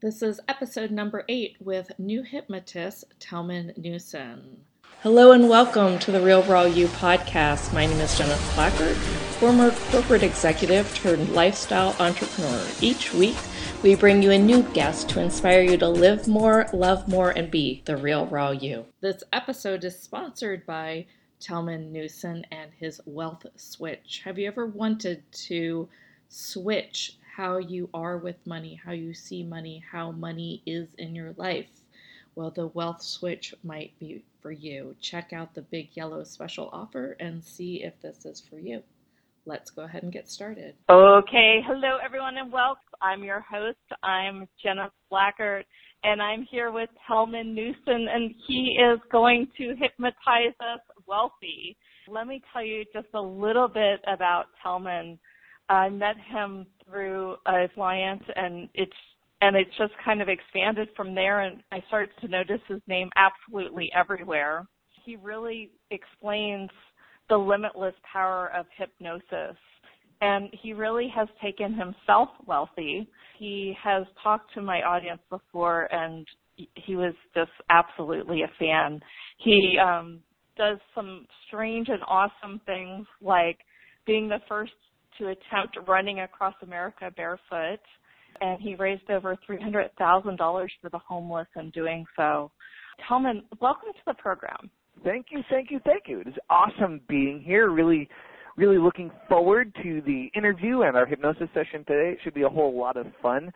This is episode number 8 with new hypnotist Telman Newson. Hello and welcome to the Real Raw You podcast. My name is Jennifer Blackard, former corporate executive turned lifestyle entrepreneur. Each week, we bring you a new guest to inspire you to live more, love more, and be the real raw you. This episode is sponsored by Telman Newson and his Wealth Switch. Have you ever wanted to switch how you are with money, how you see money, how money is in your life? Well, the Wealth Switch might be for you. Check out the big yellow special offer and see if this is for you. Let's go ahead and get started. Okay. Hello, everyone, and welcome. I'm your host. I'm Jenna Blackard, and I'm here with Telman Newson, and he is going to hypnotize us wealthy. Let me tell you just a little bit about Telman. I met him through a client, and it's just kind of expanded from there, and I started to notice his name absolutely everywhere. He really explains the limitless power of hypnosis, and he really has taken himself wealthy. He has talked to my audience before, and he was just absolutely a fan. He does some strange and awesome things, like being the first to attempt running across America barefoot, and he raised over $300,000 for the homeless in doing so. Telman, welcome to the program. Thank you. It is awesome being here. Really looking forward to the interview and our hypnosis session today. It should be a whole lot of fun.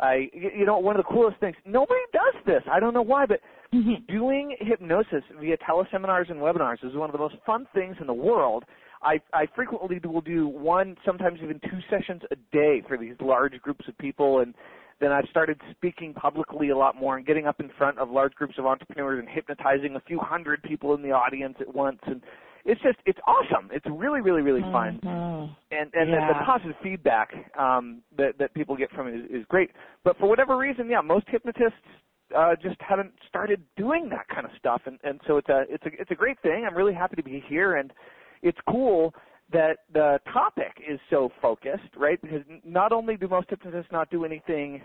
One of the coolest things, nobody does this. I don't know why, but doing hypnosis via teleseminars and webinars is one of the most fun things in the world. I frequently will do one, sometimes even 2 sessions a day for these large groups of people, and then I've started speaking publicly a lot more and getting up in front of large groups of entrepreneurs and hypnotizing a few hundred people in the audience at once. And it's awesome. It's really fun. And the positive feedback that people get from it is great. But for whatever reason, most hypnotists just haven't started doing that kind of stuff. And so it's a great thing. I'm really happy to be here, and it's cool that the topic is so focused, right? Because not only do most hypnotists not do anything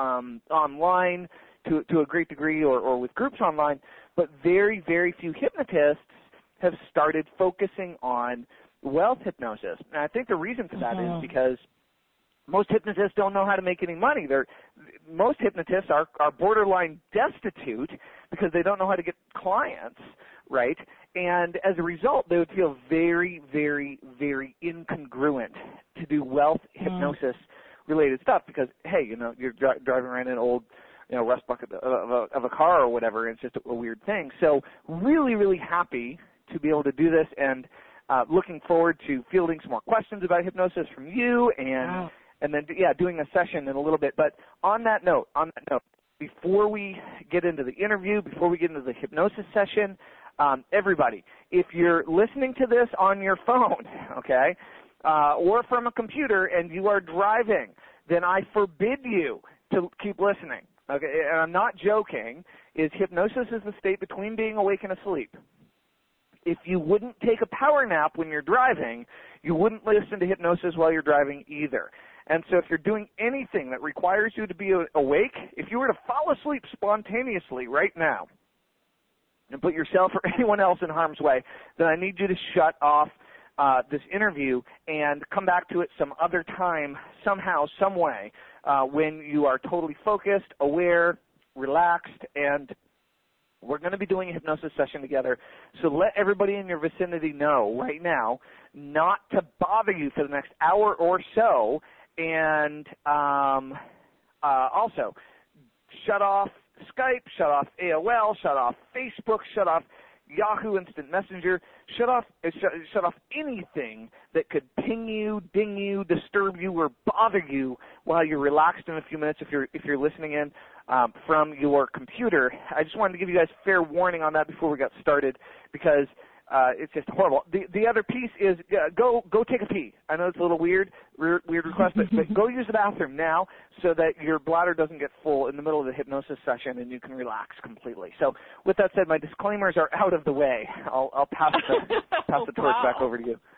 online to a great degree or with groups online, but very, very few hypnotists have started focusing on wealth hypnosis. And I think the reason for that is because most hypnotists don't know how to make any money. Most hypnotists are borderline destitute because they don't know how to get clients, right? And as a result, they would feel very, very, very incongruent to do wealth hypnosis-related stuff because, hey, you're driving around an old, rust bucket of a car or whatever, and it's just a weird thing. So really, really happy to be able to do this, and looking forward to fielding some more questions about hypnosis from you, and then doing a session in a little bit. But on that note, before we get into the interview, before we get into the hypnosis session, everybody, if you're listening to this on your phone, okay, or from a computer and you are driving, then I forbid you to keep listening. Okay, and I'm not joking. Hypnosis is the state between being awake and asleep. If you wouldn't take a power nap when you're driving, you wouldn't listen to hypnosis while you're driving either. And so if you're doing anything that requires you to be awake, if you were to fall asleep spontaneously right now and put yourself or anyone else in harm's way, then I need you to shut off this interview and come back to it some other time, somehow, some way, when you are totally focused, aware, relaxed, and we're going to be doing a hypnosis session together. So let everybody in your vicinity know right now not to bother you for the next hour or so. And also, shut off Skype, shut off AOL, shut off Facebook, shut off Yahoo Instant Messenger, shut off anything that could ping you, ding you, disturb you, or bother you while you're relaxed in a few minutes if you're listening in from your computer. I just wanted to give you guys fair warning on that before we got started because it's just horrible. The other piece is go take a pee. I know it's a little weird request, but go use the bathroom now so that your bladder doesn't get full in the middle of the hypnosis session and you can relax completely. So with that said, my disclaimers are out of the way. I'll pass the torch back over to you.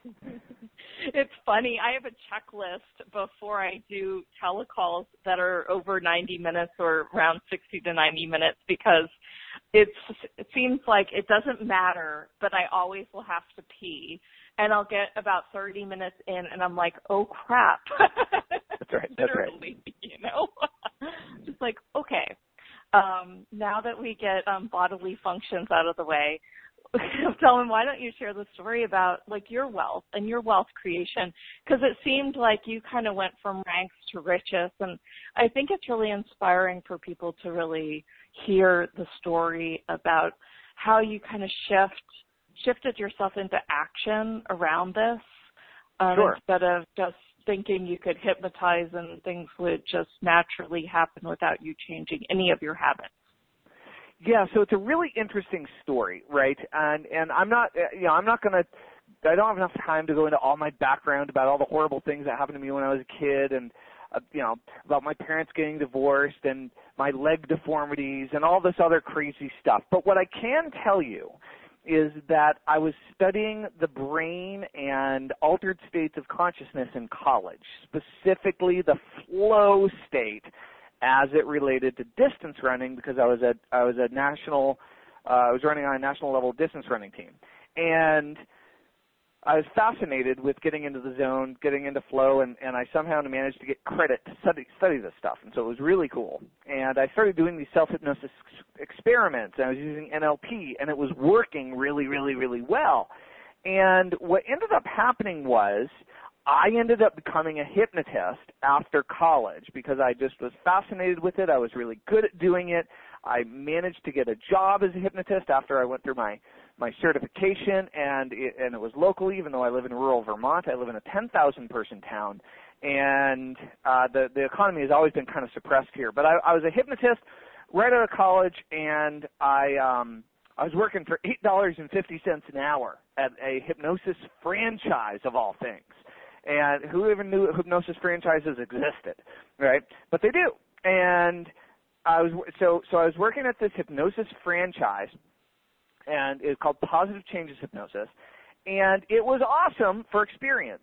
It's funny. I have a checklist before I do telecalls that are over 90 minutes or around 60 to 90 minutes because it seems like it doesn't matter, but I always will have to pee. And I'll get about 30 minutes in, and I'm like, oh, crap. That's right. Literally, you know. Just like, okay. Now that we get bodily functions out of the way, tell him, why don't you share the story about like your wealth and your wealth creation? Because it seemed like you kind of went from ranks to riches, and I think it's really inspiring for people to really hear the story about how you kind of shifted yourself into action around this instead of just thinking you could hypnotize and things would just naturally happen without you changing any of your habits. Yeah, so it's a really interesting story, right? And I'm not, I don't have enough time to go into all my background about all the horrible things that happened to me when I was a kid, and about my parents getting divorced and my leg deformities and all this other crazy stuff. But what I can tell you is that I was studying the brain and altered states of consciousness in college, specifically the flow state as it related to distance running, because I was running on a national level distance running team. And I was fascinated with getting into the zone, getting into flow, and I somehow managed to get credit to study this stuff. And so it was really cool. And I started doing these self-hypnosis experiments, and I was using NLP, and it was working really, really, really well. And what ended up happening was I ended up becoming a hypnotist after college because I just was fascinated with it. I was really good at doing it. I managed to get a job as a hypnotist after I went through my certification, and it was locally, even though I live in rural Vermont. I live in a 10,000-person town, and the economy has always been kind of suppressed here. But I was a hypnotist right out of college, and I was working for $8.50 an hour at a hypnosis franchise of all things. And who even knew hypnosis franchises existed, right? But they do. And I was working at this hypnosis franchise, and it's called Positive Changes Hypnosis, and it was awesome for experience.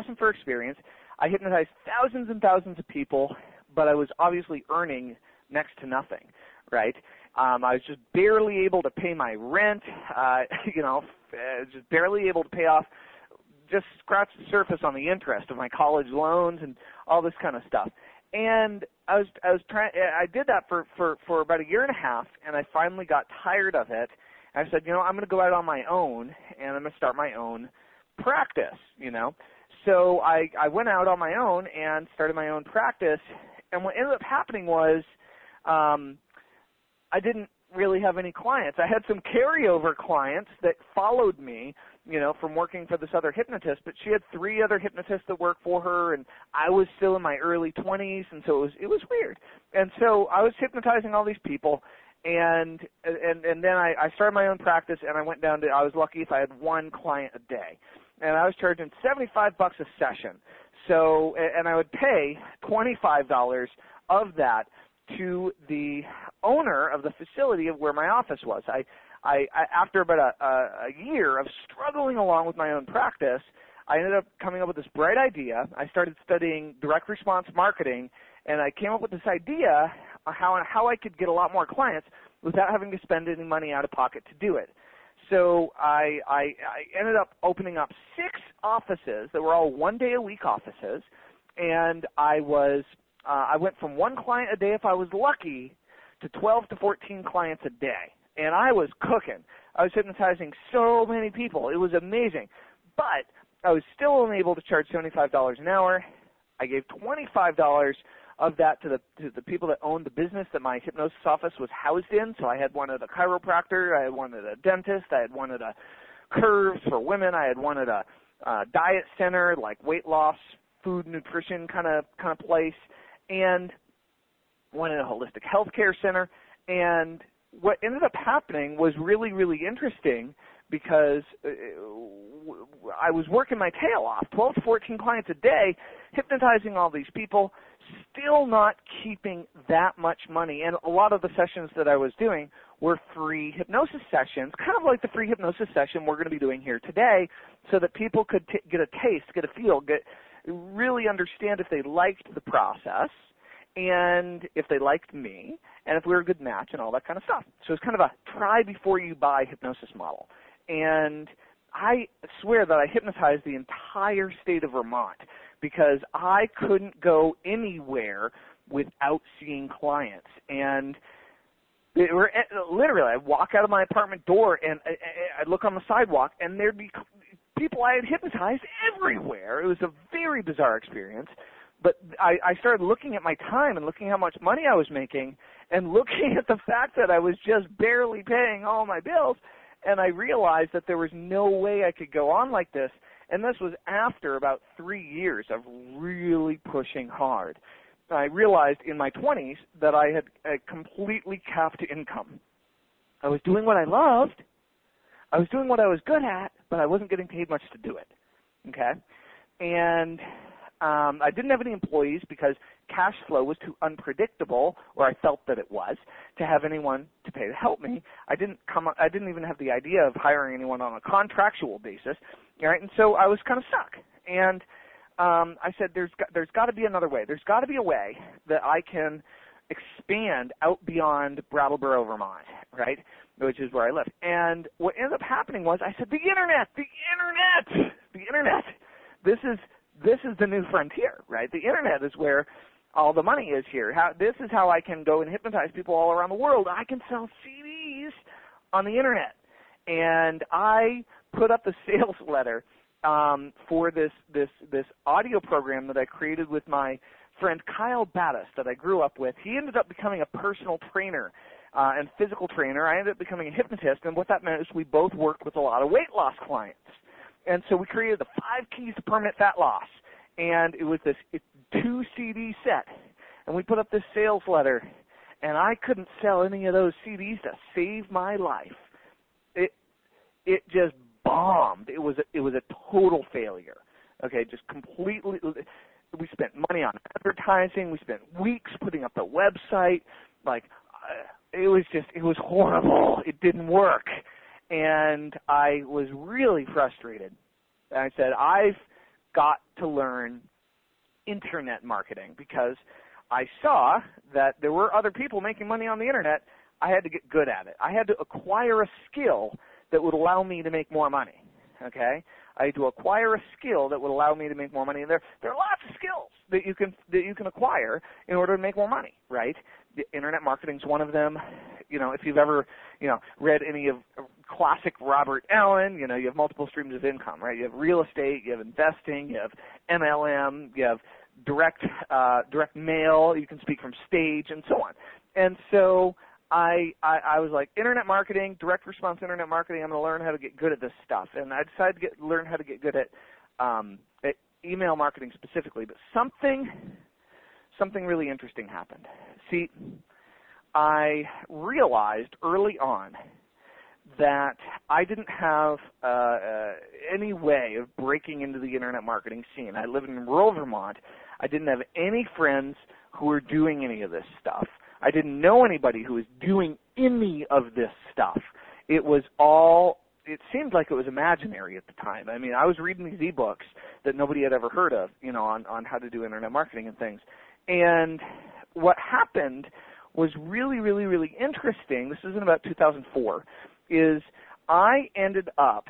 I hypnotized thousands and thousands of people, but I was obviously earning next to nothing, right? I was just barely able to pay my rent, just barely able to pay off, just scratch the surface on the interest of my college loans and all this kind of stuff. And I did that for about a year and a half, and I finally got tired of it. And I said, I'm going to go out on my own, and I'm going to start my own practice, So I went out on my own and started my own practice, and what ended up happening was I didn't really have any clients. I had some carryover clients that followed me, from working for this other hypnotist, but she had 3 other hypnotists that worked for her, and I was still in my early 20s, and so it was weird. And so I was hypnotizing all these people, and then I started my own practice, and I was lucky if I had 1 client a day. And I was charging $75 a session. So, and I would pay $25 of that to the owner of the facility of where my office was. I after about a year of struggling along with my own practice, I ended up coming up with this bright idea. I started studying direct response marketing, and I came up with this idea of how I could get a lot more clients without having to spend any money out of pocket to do it. So I ended up opening up 6 offices that were all 1-day-a-week offices, and I went from 1 client a day if I was lucky to 12 to 14 clients a day. And I was cooking. I was hypnotizing so many people. It was amazing. But I was still only able to charge $75 an hour. I gave $25 of that to the people that owned the business that my hypnosis office was housed in. So I had one at a chiropractor. I had one at a dentist. I had one at a Curves for women. I had one at a diet center, like weight loss, food, nutrition kind of place, and one at a holistic healthcare center. And what ended up happening was really, really interesting because I was working my tail off, 12 to 14 clients a day, hypnotizing all these people, still not keeping that much money. And a lot of the sessions that I was doing were free hypnosis sessions, kind of like the free hypnosis session we're going to be doing here today, so that people could get a taste, get a feel, really understand if they liked the process and if they liked me and if we were a good match and all that kind of stuff. So it's kind of a try before you buy hypnosis model. And I swear that I hypnotized the entire state of Vermont because I couldn't go anywhere without seeing clients. And they were literally, I'd walk out of my apartment door and I'd look on the sidewalk and there'd be people I had hypnotized everywhere. It was a very bizarre experience. But I started looking at my time and looking how much money I was making and looking at the fact that I was just barely paying all my bills, and I realized that there was no way I could go on like this. And this was after about 3 years of really pushing hard. I realized in my 20s that I had a completely capped income. I was doing what I loved. I was doing what I was good at, but I wasn't getting paid much to do it. Okay? And I didn't have any employees because cash flow was too unpredictable, or I felt that it was, to have anyone to pay to help me. I didn't even have the idea of hiring anyone on a contractual basis, right? And so I was kind of stuck. And I said, there's got to be another way. There's got to be a way that I can expand out beyond Brattleboro, Vermont, right, which is where I live. And what ended up happening was I said, the internet. This is the new frontier, right? The internet is where all the money is here. This is how I can go and hypnotize people all around the world. I can sell CDs on the internet. And I put up the sales letter for this audio program that I created with my friend Kyle Battis that I grew up with. He ended up becoming a personal trainer and physical trainer. I ended up becoming a hypnotist, and what that meant is we both worked with a lot of weight loss clients. And so we created the 5 Keys to Permanent Fat Loss, and it was this 2 CD set. And we put up this sales letter, and I couldn't sell any of those CDs to save my life. It just bombed. It was a total failure. Okay, just completely. We spent money on advertising. We spent weeks putting up the website. It was horrible. It didn't work. And I was really frustrated. And I said, I've got to learn internet marketing because I saw that there were other people making money on the internet. I had to get good at it. I had to acquire a skill that would allow me to make more money. Okay? I had to acquire a skill that would allow me to make more money. And there are lots of skills that you can acquire in order to make more money, right? The internet marketing is one of them. If you've ever, read any of classic Robert Allen, you have multiple streams of income, right? You have real estate, you have investing, you have MLM, you have direct mail, you can speak from stage, and so on. And so I was like, internet marketing, direct response internet marketing, I'm going to learn how to get good at this stuff. And I decided to learn how to get good at email marketing specifically. But something really interesting happened. See, I realized early on that I didn't have any way of breaking into the internet marketing scene. I lived in rural Vermont. I didn't have any friends who were doing any of this stuff. I didn't know anybody who was doing any of this stuff. It seemed like it was imaginary at the time. I mean, I was reading these e-books that nobody had ever heard of, on how to do internet marketing and things. And what happened was really, really, really interesting. This is in about 2004, is I ended up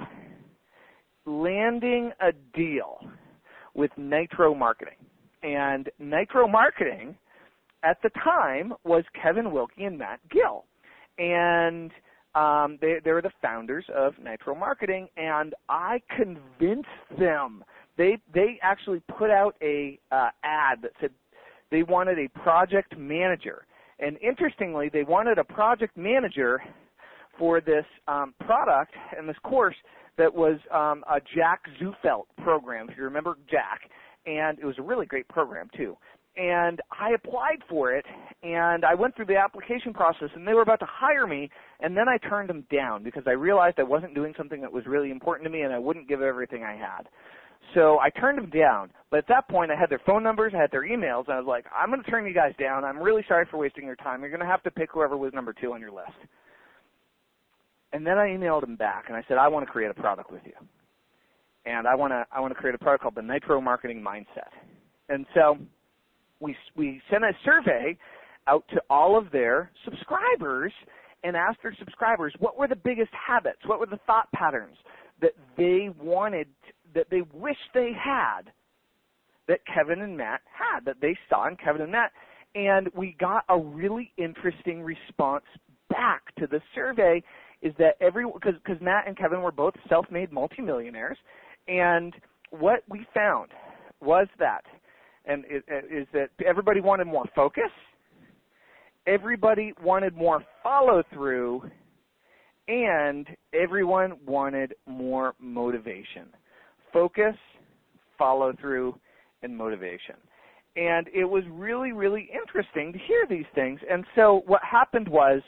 landing a deal with Nitro Marketing. And Nitro Marketing at the time was Kevin Wilkie and Matt Gill. And they were the founders of Nitro Marketing, and I convinced them. They actually put out a ad that said they wanted a project manager. And interestingly, they wanted a project manager for this product and this course that was a Jack Zufelt program, if you remember Jack. And it was a really great program, too. And I applied for it, and I went through the application process, and they were about to hire me, and then I turned them down because I realized I wasn't doing something that was really important to me, and I wouldn't give everything I had. So I turned them down. But at that point, I had their phone numbers, I had their emails, and I was like, I'm going to turn you guys down. I'm really sorry for wasting your time. You're going to have to pick whoever was number 2 on your list. And then I emailed them back, and I said, I want to create a product with you. And I want to create a product called the Nitro Marketing Mindset. And so we sent a survey out to all of their subscribers and asked their subscribers what were the biggest habits, what were the thought patterns that they wanted, that they wished they had, that Kevin and Matt had, that they saw in Kevin and Matt. And we got a really interesting response back to the survey, is that because Matt and Kevin were both self-made multimillionaires, and what we found was that, and is that everybody wanted more focus, everybody wanted more follow-through, and everyone wanted more motivation. Focus, follow-through, and motivation. And it was really, really interesting to hear these things. And so what happened was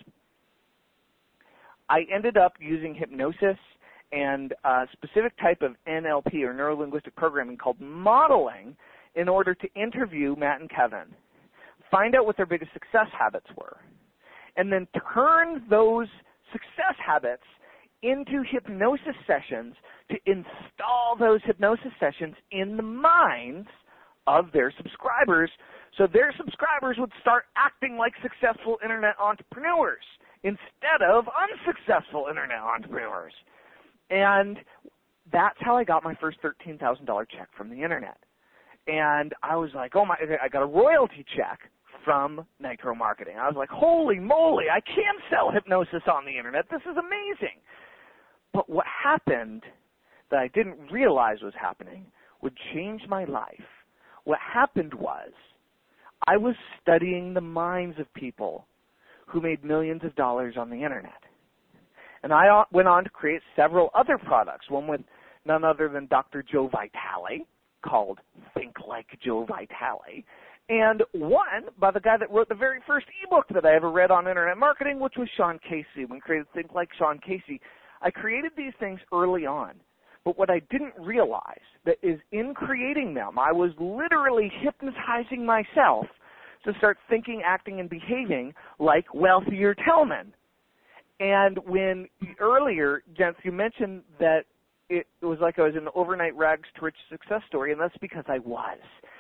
I ended up using hypnosis and a specific type of NLP, or neuro-linguistic programming, called modeling, in order to interview Matt and Kevin, find out what their biggest success habits were, and then turn those success habits into hypnosis sessions to install those hypnosis sessions in the minds of their subscribers, so their subscribers would start acting like successful internet entrepreneurs instead of unsuccessful internet entrepreneurs. And that's how I got my first $13,000 check from the internet. And I was like, oh my, I got a royalty check from Nitro Marketing. I was like, holy moly, I can sell hypnosis on the internet. This is amazing. But what happened that I didn't realize was happening would change my life. What happened was I was studying the minds of people who made millions of dollars on the internet. And I went on to create several other products, one with none other than Dr. Joe Vitale, called Think Like Joe Vitale, and one by the guy that wrote the very first ebook that I ever read on internet marketing, which was Sean Casey. When I created Think Like Sean Casey, I created these things early on. But what I didn't realize that is in creating them, I was literally hypnotizing myself to start thinking, acting, and behaving like wealthier Tillman. And when earlier, Jens, you mentioned that it was like I was an overnight rags to riches success story, and that's because I was.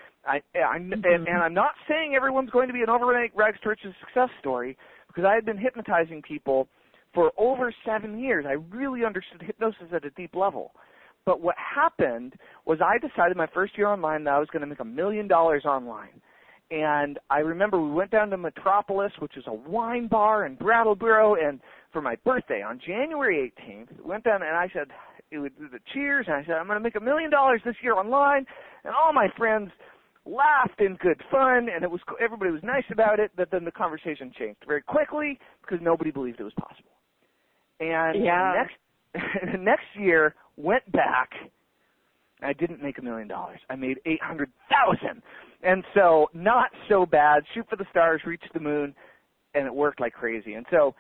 And I'm not saying everyone's going to be an overnight rags to riches success story, because I had been hypnotizing people for over 7 years. I really understood hypnosis at a deep level. But what happened was I decided my first year online that I was going to make $1 million online. And I remember we went down to Metropolis, which is a wine bar in Brattleboro, and for my birthday on January 18th, we went down and I said, it would do the cheers, and I said, I'm going to make $1 million this year online. And all my friends laughed in good fun, and everybody was nice about it, but then the conversation changed very quickly because nobody believed it was possible. And the next year went back. I didn't make $1 million. I made $800,000. And so not so bad. Shoot for the stars, reach the moon, and it worked like crazy. And so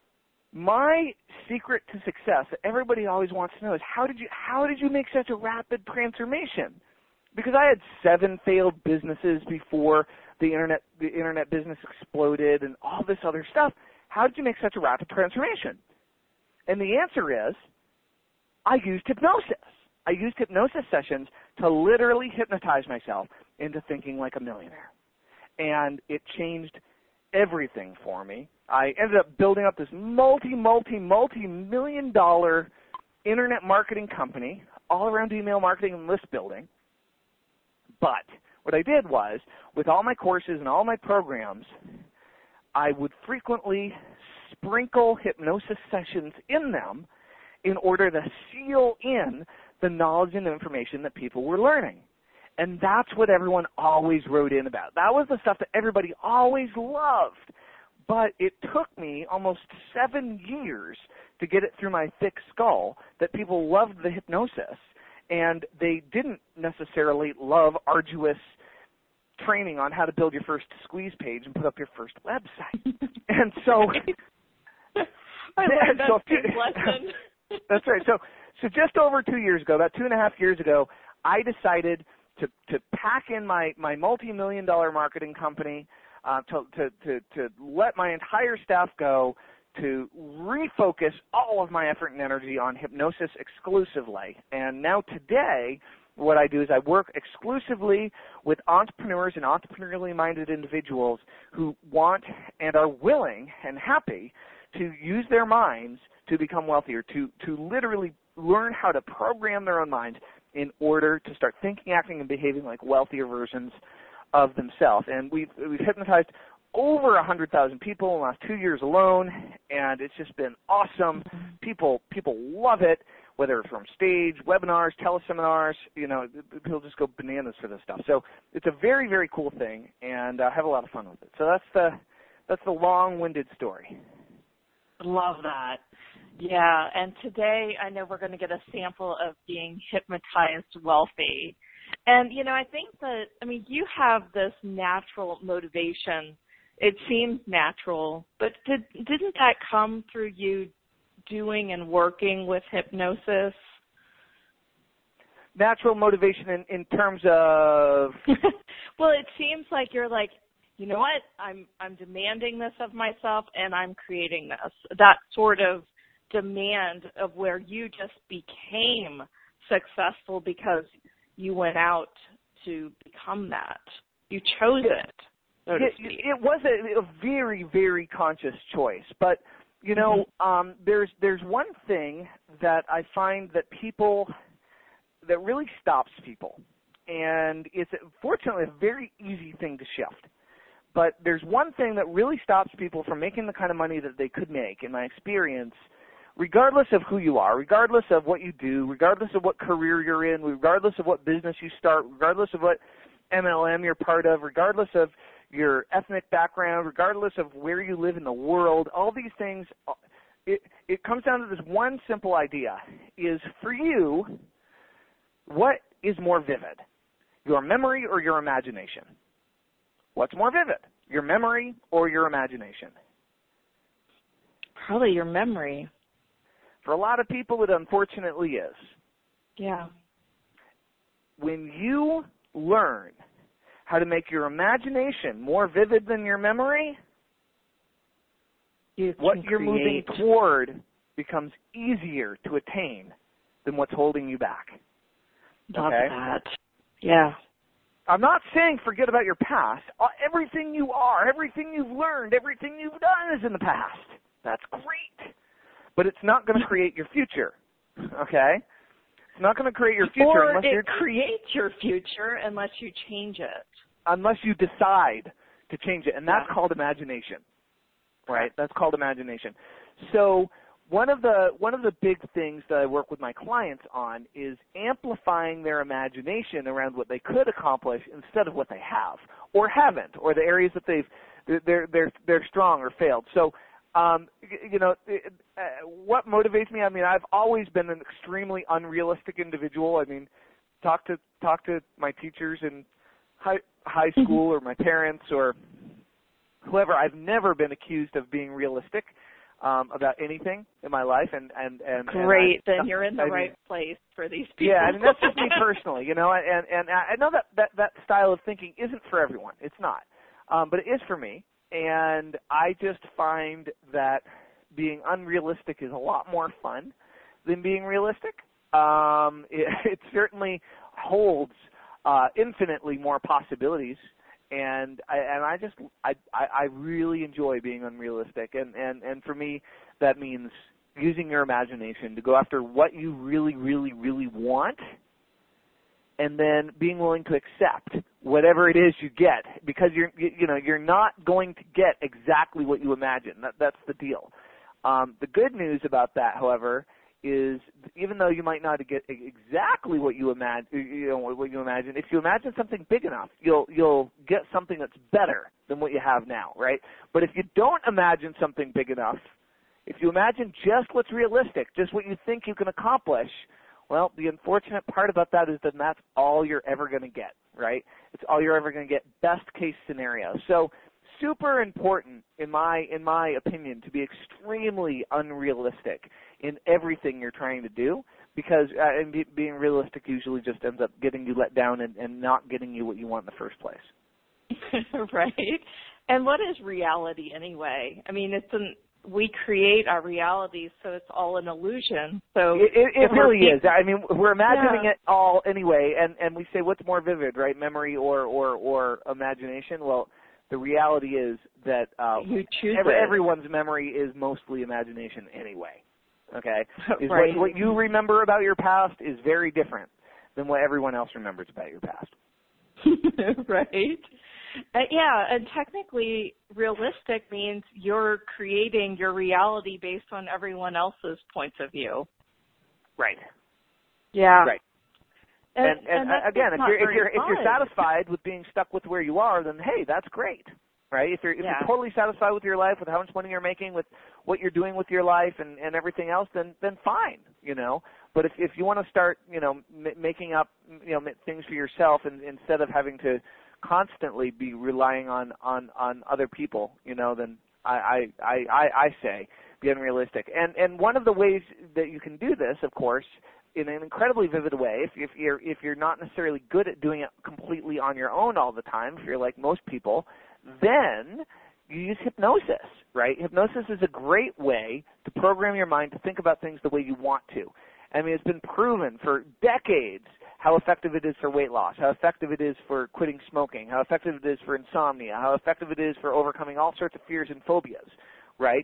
my secret to success that everybody always wants to know is how did you make such a rapid transformation? Because I had 7 failed businesses before the internet business exploded and all this other stuff. How did you make such a rapid transformation? And the answer is I used hypnosis. I used hypnosis sessions to literally hypnotize myself into thinking like a millionaire. And it changed everything for me. I ended up building up this multi-million dollar internet marketing company all around email marketing and list building. But what I did was, with all my courses and all my programs, I would frequently sprinkle hypnosis sessions in them in order to seal in the knowledge and information that people were learning. And that's what everyone always wrote in about. That was the stuff that everybody always loved. But it took me almost 7 years to get it through my thick skull that people loved the hypnosis, and they didn't necessarily love arduous training on how to build your first squeeze page and put up your first website. And so I learned that big lesson. That's right. So just over 2 years ago, about 2.5 years ago, I decided to pack in my multi-million-dollar marketing company, to let my entire staff go, to refocus all of my effort and energy on hypnosis exclusively. And now today, what I do is I work exclusively with entrepreneurs and entrepreneurially minded individuals who want and are willing and happy to use their minds to become wealthier, to literally learn how to program their own minds in order to start thinking, acting, and behaving like wealthier versions of themselves. And we've hypnotized over 100,000 people in the last 2 years alone, and it's just been awesome. People love it, whether it's from stage, webinars, teleseminars. People just go bananas for this stuff. So it's a very, very cool thing, and I have a lot of fun with it. So that's the long-winded story. Love that. Yeah, and today I know we're going to get a sample of being hypnotized wealthy. And, I think that, you have this natural motivation. It seems natural, but didn't that come through you doing and working with hypnosis? Natural motivation in terms of? Well, it seems like you're like, you know what, I'm demanding this of myself and I'm creating this. That sort of demand of where you just became successful because you went out to become that. You chose it. It was a very, very conscious choice. But, there's one thing that I find that really stops people. And it's fortunately a very easy thing to shift. But there's one thing that really stops people from making the kind of money that they could make, in my experience, regardless of who you are, regardless of what you do, regardless of what career you're in, regardless of what business you start, regardless of what MLM you're part of, regardless of your ethnic background, regardless of where you live in the world, all these things, it comes down to this one simple idea, is for you, what is more vivid, your memory or your imagination? What's more vivid, your memory or your imagination? Probably your memory. For a lot of people, it unfortunately is. Yeah. When you learn how to make your imagination more vivid than your memory, what you're moving toward becomes easier to attain than what's holding you back. Love that. Yeah. I'm not saying forget about your past. Everything you are, everything you've learned, everything you've done is in the past. That's great. But it's not going to create your future, okay? It's not going to create your future unless it creates your future unless you change it. Unless you decide to change it, and that's called imagination, right? That's called imagination. So one of the big things that I work with my clients on is amplifying their imagination around what they could accomplish instead of what they have or haven't, or the areas that they're strong or failed. So what motivates me? I've always been an extremely unrealistic individual. Talk to my teachers in high school or my parents or whoever. I've never been accused of being realistic about anything in my life. And great, then you're in the right place for these people. Yeah, that's just me personally, and I know that style of thinking isn't for everyone. It's not, but it is for me. And I just find that being unrealistic is a lot more fun than being realistic. It certainly holds infinitely more possibilities, and I really enjoy being unrealistic. And for me, that means using your imagination to go after what you really, really, really want, and then being willing to accept whatever it is you get, because you're not going to get exactly what you imagine. That's the deal. The good news about that, however, is even though you might not get exactly what you imagine, if you imagine something big enough, you'll get something that's better than what you have now, right? But if you don't imagine something big enough, if you imagine just what's realistic, just what you think you can accomplish, well, the unfortunate part about that is that that's all you're ever going to get, right? It's all you're ever going to get, best case scenario. So super important, in my opinion, to be extremely unrealistic in everything you're trying to do, because being realistic usually just ends up getting you let down and not getting you what you want in the first place. Right. And what is reality anyway? I mean, we create our realities, so it's all an illusion. So it really is. I mean, we're imagining it all anyway, and we say what's more vivid, right? Memory or imagination? Well, the reality is that you choose everyone's memory is mostly imagination anyway. Okay? Right. What you remember about your past is very different than what everyone else remembers about your past. Right. Yeah, and technically realistic means you're creating your reality based on everyone else's points of view. Right. Yeah. Right. And again, if you're satisfied with being stuck with where you are, then hey, that's great. Right? If you're totally satisfied with your life, with how much money you're making, with what you're doing with your life and everything else, then fine, you know. But if you want to start, you know, making up, you know, things for yourself, and instead of having to constantly be relying on other people, you know, then I say be unrealistic. And one of the ways that you can do this, of course, in an incredibly vivid way, if you're not necessarily good at doing it completely on your own all the time, if you're like most people, then you use hypnosis, right? Hypnosis is a great way to program your mind to think about things the way you want to. I mean, it's been proven for decades how effective it is for weight loss, how effective it is for quitting smoking, how effective it is for insomnia, how effective it is for overcoming all sorts of fears and phobias, right?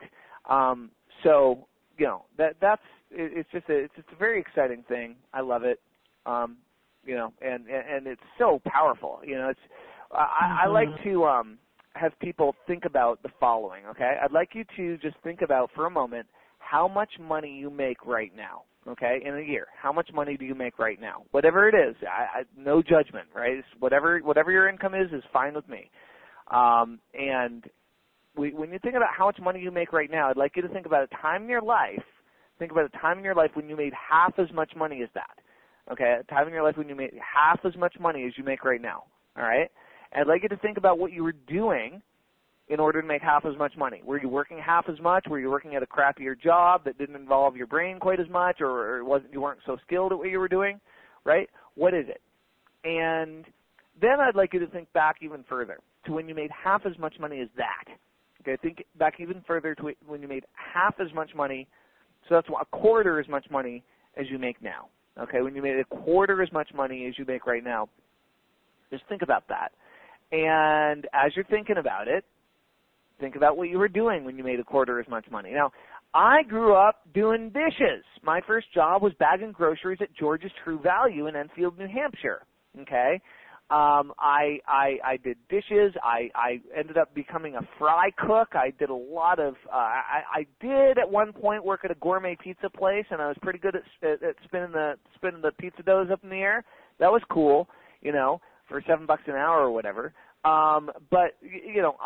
So, you know, it's just a very exciting thing. I love it, you know, and it's so powerful. You know, I like to have people think about the following. Okay, I'd like you to just think about for a moment how much money you make right now. Okay, in a year, how much money do you make right now? Whatever it is, no judgment, right? It's whatever your income is fine with me. And when you think about how much money you make right now, I'd like you to think about a time in your life. Think about a time in your life when you made half as much money as that. Okay, a time in your life when you made half as much money as you make right now. All right, and I'd like you to think about what you were doing in order to make half as much money. Were you working half as much? Were you working at a crappier job that didn't involve your brain quite as much, or you weren't so skilled at what you were doing, right? What is it? And then I'd like you to think back even further to when you made half as much money as that. Okay, think back even further to when you made half as much money, so that's a quarter as much money as you make now. Okay, when you made a quarter as much money as you make right now, just think about that. And as you're thinking about it, think about what you were doing when you made a quarter as much money. Now, I grew up doing dishes. My first job was bagging groceries at George's True Value in Enfield, New Hampshire. Okay, I did dishes. I ended up becoming a fry cook. I did a lot of. I did at one point work at a gourmet pizza place, and I was pretty good at spinning the pizza doughs up in the air. That was cool, you know, for $7 an hour or whatever. But you know,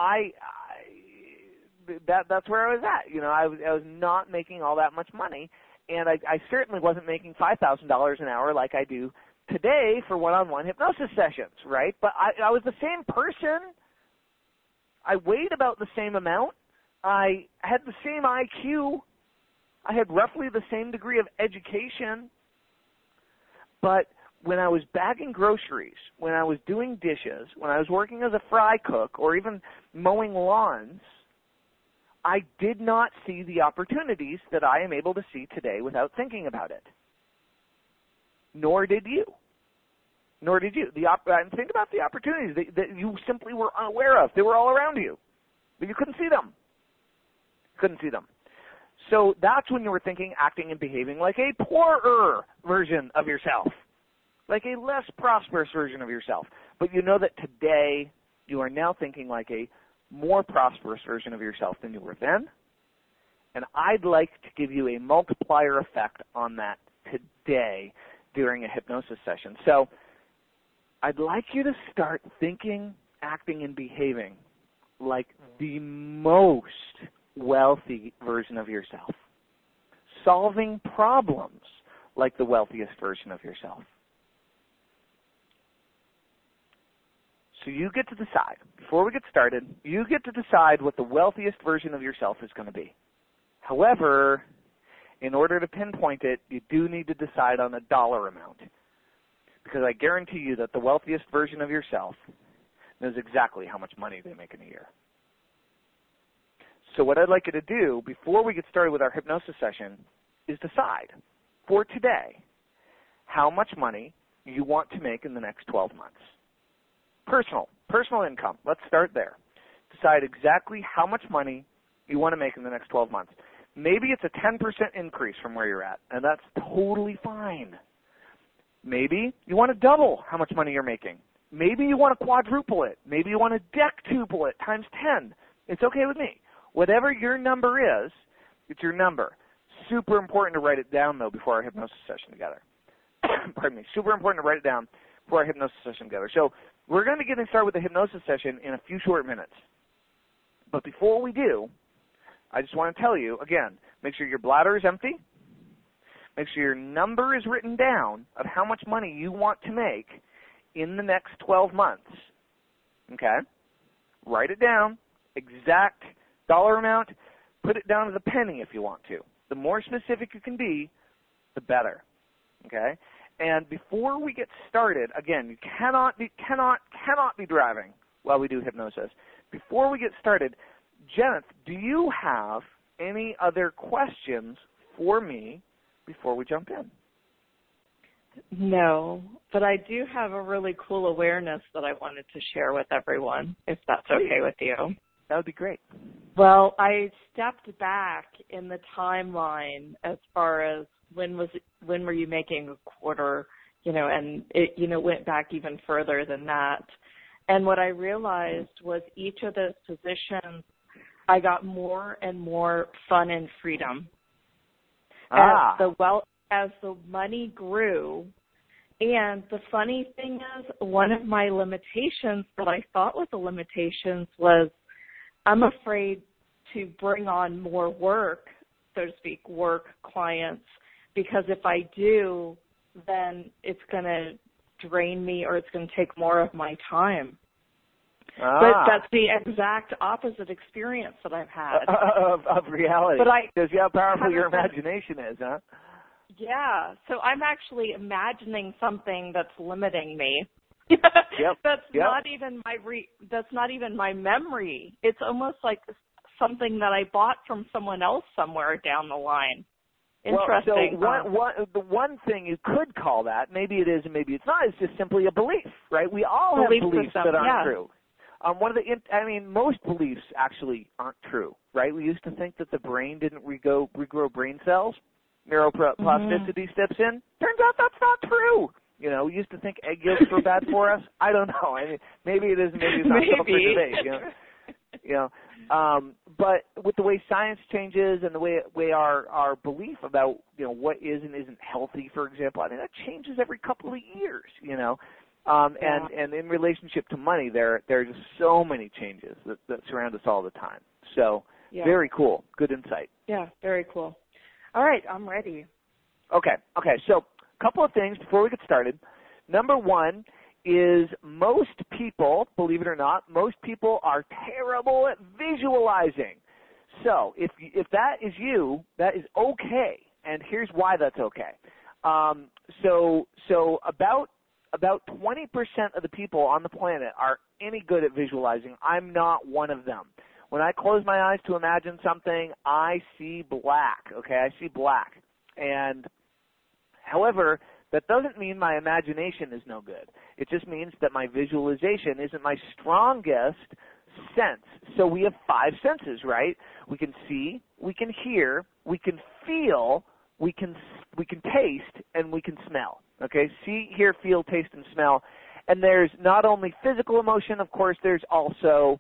that's where I was at. You know, I was not making all that much money, and I certainly wasn't making $5,000 an hour like I do today for one-on-one hypnosis sessions, right? But I was the same person. I weighed about the same amount. I had the same IQ. I had roughly the same degree of education. But when I was bagging groceries, when I was doing dishes, when I was working as a fry cook, or even mowing lawns, I did not see the opportunities that I am able to see today without thinking about it. Nor did you. Nor did you. And think about the opportunities that you simply were unaware of. They were all around you, but you couldn't see them. Couldn't see them. So that's when you were thinking, acting, and behaving like a poorer version of yourself, like a less prosperous version of yourself. But you know that today you are now thinking like a more prosperous version of yourself than you were then. And I'd like to give you a multiplier effect on that today during a hypnosis session. So I'd like you to start thinking, acting, and behaving like the most wealthy version of yourself. Solving problems like the wealthiest version of yourself. So you get to decide, before we get started, you get to decide what the wealthiest version of yourself is going to be. However, in order to pinpoint it, you do need to decide on a dollar amount. Because I guarantee you that the wealthiest version of yourself knows exactly how much money they make in a year. So what I'd like you to do before we get started with our hypnosis session is decide for today how much money you want to make in the next 12 months. Personal income. Let's start there. Decide exactly how much money you want to make in the next 12 months. Maybe it's a 10% increase from where you're at, and that's totally fine. Maybe you want to double how much money you're making. Maybe you want to quadruple it. Maybe you want to dectuple it times 10. It's okay with me. Whatever your number is, it's your number. Super important to write it down, though, before our hypnosis session together. Pardon me. Super important to write it down before our hypnosis session together. So we're going to get started with the hypnosis session in a few short minutes. But before we do, I just want to tell you, again, make sure your bladder is empty. Make sure your number is written down of how much money you want to make in the next 12 months. Okay? Write it down, exact dollar amount. Put it down to the penny if you want to. The more specific you can be, the better. Okay? And before we get started, again, you cannot be driving while we do hypnosis. Before we get started, Jenith, do you have any other questions for me before we jump in? No, but I do have a really cool awareness that I wanted to share with everyone, if that's okay with you. That would be great. Well, I stepped back in the timeline as far as when were you making a quarter, and it, went back even further than that. And what I realized was each of those positions, I got more and more fun and freedom. As the money grew. And the funny thing is, one of my limitations that I thought was a limitation was I'm afraid to bring on more work, so to speak, work clients, because if I do, then it's going to drain me or it's going to take more of my time. But that's the exact opposite experience that I've had. Of reality. Because how powerful your imagination is, huh? Yeah. So I'm actually imagining something that's limiting me. Yep. That's not even my memory. It's almost like something that I bought from someone else somewhere down the line. Interesting. Well, so the one thing you could call that, maybe it is and maybe it's not, is just simply a belief, right? We all have beliefs that aren't true. Most beliefs actually aren't true, right? We used to think that the brain didn't regrow brain cells. Neuroplasticity steps in. Turns out that's not true. We used to think egg yolks were bad for us. I don't know. Maybe it is, maybe it's not. Debate, but with the way science changes and the way our belief about what is and isn't healthy, for example, that changes every couple of years. And in relationship to money, there are just so many changes that surround us all the time. So very cool. Good insight. Yeah, very cool. All right, I'm ready. Okay. So a couple of things before we get started. Number one is most people, believe it or not, most people are terrible at visualizing. So if that is you, that is okay, and here's why that's okay. So about 20% of the people on the planet are any good at visualizing. I'm not one of them. When I close my eyes to imagine something, I see black, okay? I see black. And, however, that doesn't mean my imagination is no good. It just means that my visualization isn't my strongest sense. So we have 5 senses, right? We can see, we can hear, we can feel, we can taste, and we can smell, okay? See, hear, feel, taste, and smell. And there's not only physical emotion, of course, there's also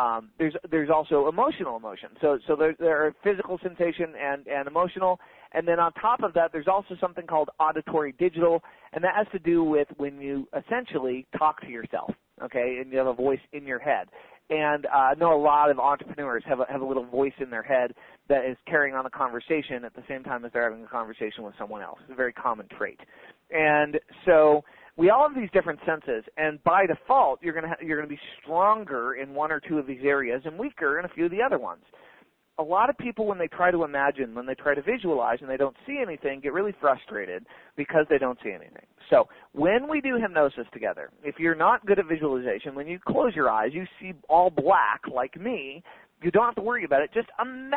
emotional emotion. So there are physical sensation and emotional, and then on top of that, there's also something called auditory digital, and that has to do with when you essentially talk to yourself, okay, and you have a voice in your head. And I know a lot of entrepreneurs have a little voice in their head that is carrying on a conversation at the same time as they're having a conversation with someone else. It's a very common trait. And so we all have these different senses, and by default, you're going to be stronger in one or two of these areas and weaker in a few of the other ones. a lot of people, when they try to imagine, when they try to visualize and they don't see anything, get really frustrated because they don't see anything. So when we do hypnosis together, if you're not good at visualization, when you close your eyes, you see all black like me, you don't have to worry about it. Just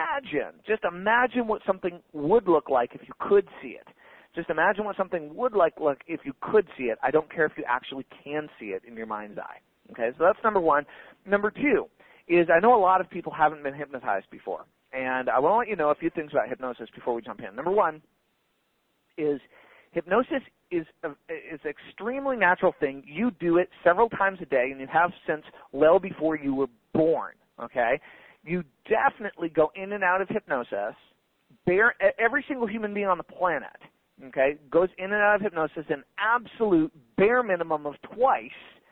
imagine what something would look like if you could see it. Just imagine what something would look if you could see it. I don't care if you actually can see it in your mind's eye. Okay, so that's number one. Number two is I know a lot of people haven't been hypnotized before, and I want to let you know a few things about hypnosis before we jump in. Number one is hypnosis is an extremely natural thing. You do it several times a day, and you have since well before you were born, okay? You definitely go in and out of hypnosis. Every single human being on the planet, okay, goes in and out of hypnosis an absolute bare minimum of twice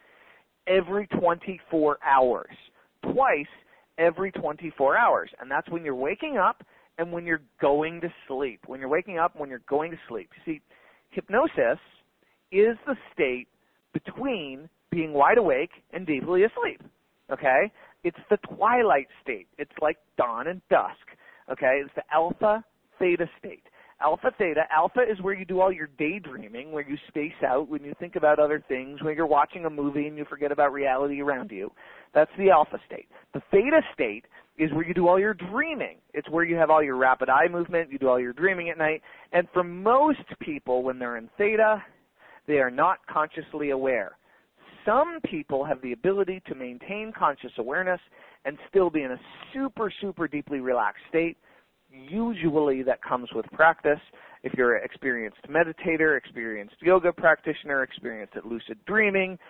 every 24 hours. Twice every 24 hours. And that's when you're waking up and when you're going to sleep. When you're waking up and when you're going to sleep. See, hypnosis is the state between being wide awake and deeply asleep. Okay? It's the twilight state. It's like dawn and dusk. Okay? It's the alpha theta state. Alpha theta. Alpha is where you do all your daydreaming, where you space out when you think about other things, when you're watching a movie and you forget about reality around you. That's the alpha state. The theta state is where you do all your dreaming. It's where you have all your rapid eye movement, you do all your dreaming at night. And for most people, when they're in theta, they are not consciously aware. Some people have the ability to maintain conscious awareness and still be in a super, super deeply relaxed state. Usually that comes with practice. If you're an experienced meditator, experienced yoga practitioner, experienced at lucid dreaming,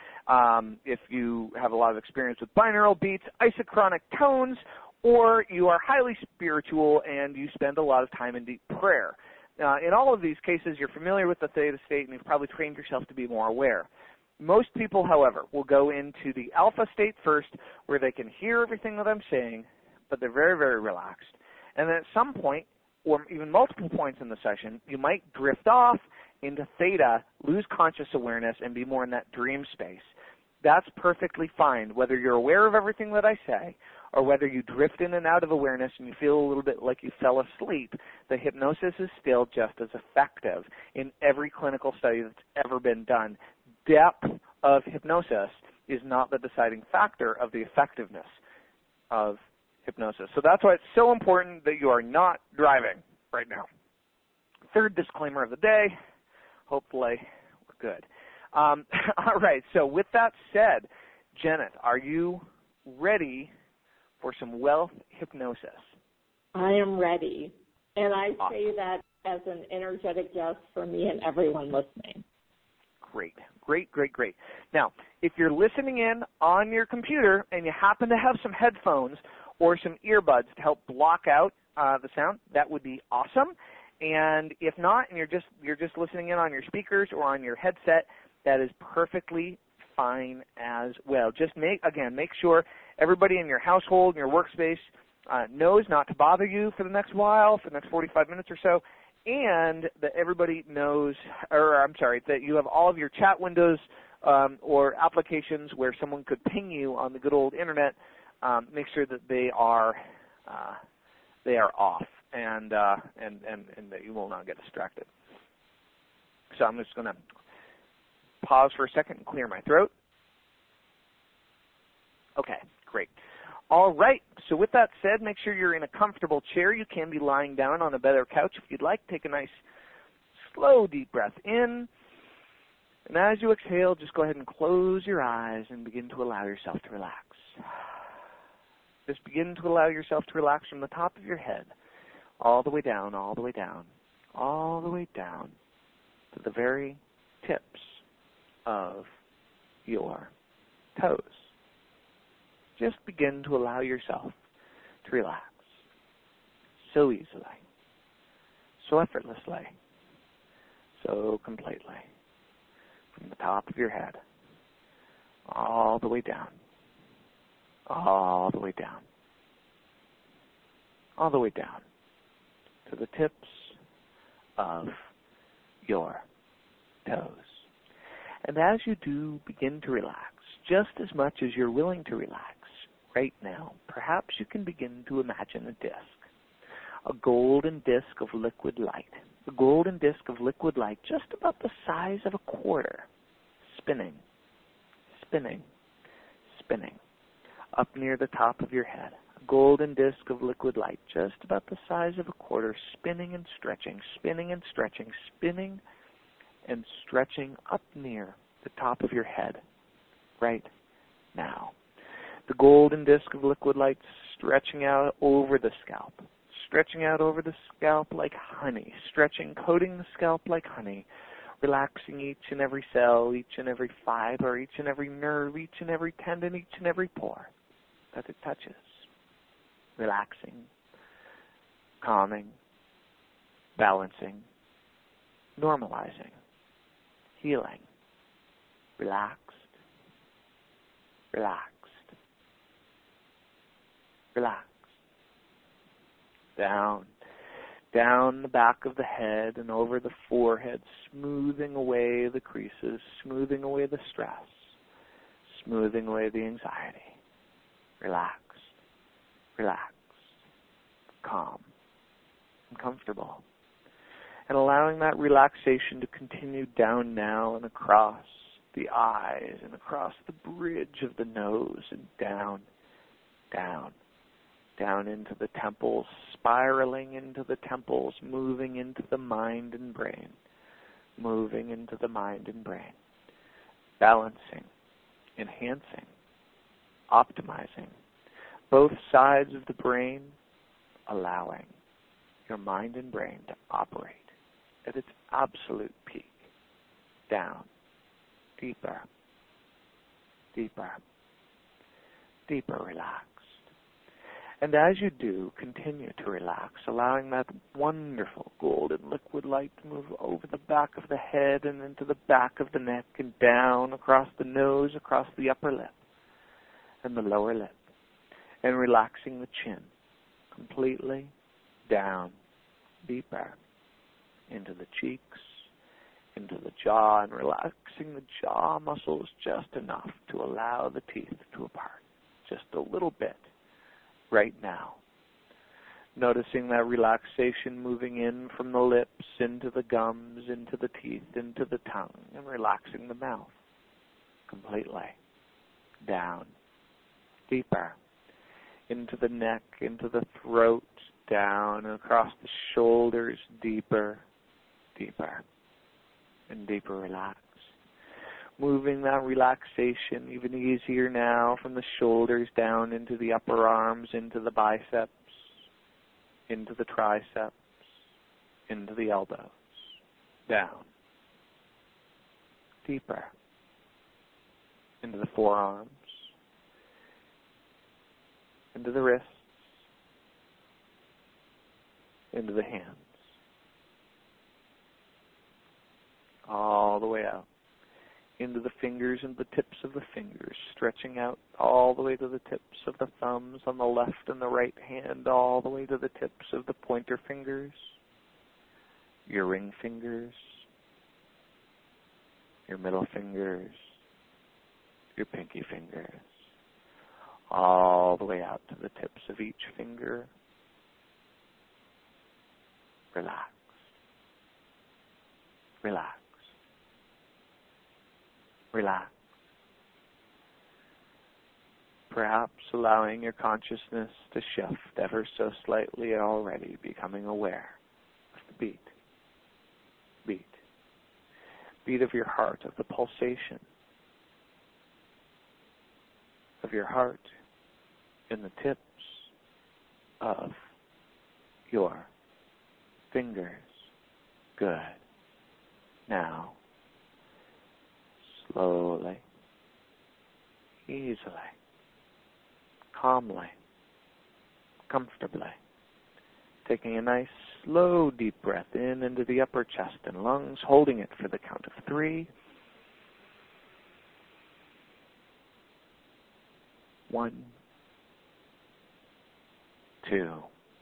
if you have a lot of experience with binaural beats, isochronic tones, or you are highly spiritual and you spend a lot of time in deep prayer. In all of these cases, you're familiar with the theta state and you've probably trained yourself to be more aware. Most people, however, will go into the alpha state first, where they can hear everything that I'm saying, but they're very, very relaxed. And then at some point, or even multiple points in the session, you might drift off into theta, lose conscious awareness, and be more in that dream space. That's perfectly fine, whether you're aware of everything that I say or whether you drift in and out of awareness and you feel a little bit like you fell asleep. The hypnosis is still just as effective in every clinical study that's ever been done. Depth of hypnosis is not the deciding factor of the effectiveness of hypnosis. So that's why it's so important that you are not driving right now. Third disclaimer of the day. Hopefully we're good. All right, so with that said, Janet, are you ready for some wealth hypnosis? I am ready. And I say that as an energetic yes for me and everyone listening. Great. Now, if you're listening in on your computer and you happen to have some headphones or some earbuds to help block out the sound, that would be awesome. And if not, and you're just listening in on your speakers or on your headset, that is perfectly fine as well. Just make sure everybody in your household, in your workspace, knows not to bother you for the next while, for the next 45 minutes or so, and that everybody knows, that you have all of your chat windows or applications where someone could ping you on the good old internet. Make sure that they are off and that you will not get distracted. So I'm just going to pause for a second and clear my throat. Okay, great. All right, so with that said, make sure you're in a comfortable chair. You can be lying down on a bed or couch if you'd like. Take a nice, slow, deep breath in. And as you exhale, just go ahead and close your eyes and begin to allow yourself to relax. Just begin to allow yourself to relax from the top of your head, all the way down, all the way down, all the way down to the very tips of your toes. Just begin to allow yourself to relax so easily, so effortlessly, so completely, from the top of your head, all the way down, all the way down, all the way down to the tips of your toes. And as you do begin to relax, just as much as you're willing to relax right now, perhaps you can begin to imagine a disc. a golden disk of liquid light. A golden disk of liquid light just about the size of a quarter, spinning, spinning, spinning, up near the top of your head. A golden disk of liquid light just about the size of a quarter, spinning and stretching, spinning and stretching, spinning and stretching up near the top of your head right now. The golden disk of liquid light stretching out over the scalp, stretching out over the scalp like honey, stretching, coating the scalp like honey, relaxing each and every cell, each and every fiber, each and every nerve, each and every tendon, each and every pore that it touches. Relaxing, calming, balancing, normalizing, healing, relaxed, relaxed, relaxed. Down the back of the head and over the forehead, smoothing away the creases, smoothing away the stress, smoothing away the anxiety. Relaxed, relaxed, calm, and comfortable. And allowing that relaxation to continue down now and across the eyes and across the bridge of the nose and down, down, down into the temples, spiraling into the temples, moving into the mind and brain, moving into the mind and brain, balancing, enhancing, optimizing both sides of the brain, allowing your mind and brain to operate at its absolute peak, down, deeper, deeper, deeper relaxed. And as you do, continue to relax, allowing that wonderful golden liquid light to move over the back of the head and into the back of the neck and down across the nose, across the upper lip and the lower lip, and relaxing the chin completely down, deeper, into the cheeks, into the jaw, and relaxing the jaw muscles just enough to allow the teeth to apart, just a little bit. Right now, noticing that relaxation moving in from the lips, into the gums, into the teeth, into the tongue, and relaxing the mouth completely. Down, deeper, into the neck, into the throat, down, and across the shoulders, deeper, deeper, and deeper relaxed. Moving that relaxation even easier now from the shoulders down into the upper arms, into the biceps, into the triceps, into the elbows, down, deeper, into the forearms, into the wrists, into the hands, all the way out, into the fingers and the tips of the fingers, stretching out all the way to the tips of the thumbs on the left and the right hand, all the way to the tips of the pointer fingers, your ring fingers, your middle fingers, your pinky fingers, all the way out to the tips of each finger. Relax. Relax. Relax. Perhaps allowing your consciousness to shift ever so slightly and already becoming aware of the beat. Beat. Beat of your heart, of the pulsation of your heart in the tips of your fingers. Good. Now, slowly, easily, calmly, comfortably, taking a nice, slow, deep breath in into the upper chest and lungs, holding it for the count of 3. 1, 2,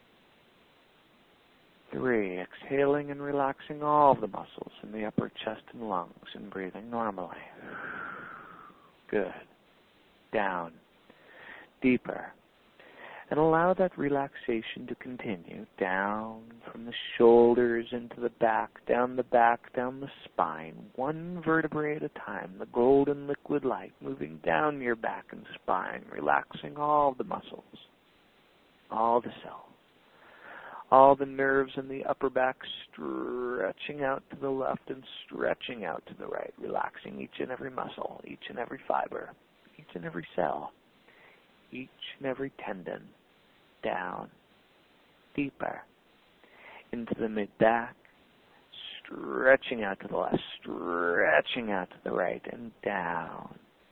3. Exhaling and relaxing all the muscles in the upper chest and lungs and breathing normally. Good. Down. Deeper. And allow that relaxation to continue down from the shoulders into the back, down the spine, one vertebrae at a time, the golden liquid light moving down your back and spine, relaxing all the muscles, all the cells, all the nerves in the upper back stretching out to the left and stretching out to the right, relaxing each and every muscle, each and every fiber, each and every cell, each and every tendon, down, deeper, into the mid-back, stretching out to the left, stretching out to the right, and down,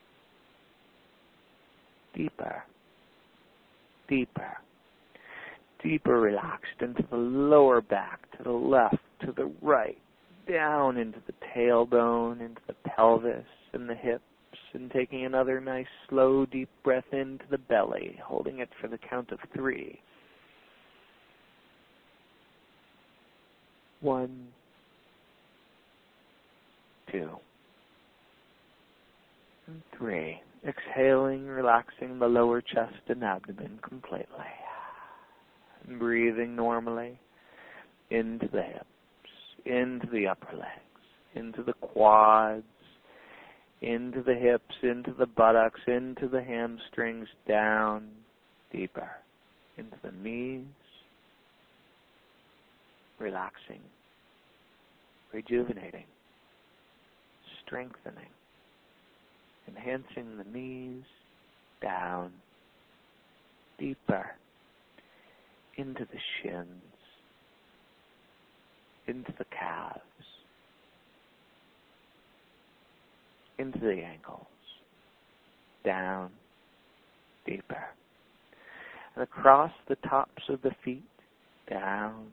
deeper, deeper, deeper relaxed into the lower back, to the left, to the right, down into the tailbone, into the pelvis and the hips, and taking another nice, slow, deep breath into the belly, holding it for the count of 3. 1, 2, and 3. Exhaling, relaxing the lower chest and abdomen completely. And breathing normally into the hips, into the upper legs, into the quads, into the hips, into the buttocks, into the hamstrings, down, deeper, into the knees, relaxing, rejuvenating, strengthening, enhancing the knees, down, deeper, into the shins, into the calves, into the ankles, down, deeper, and across the tops of the feet, down,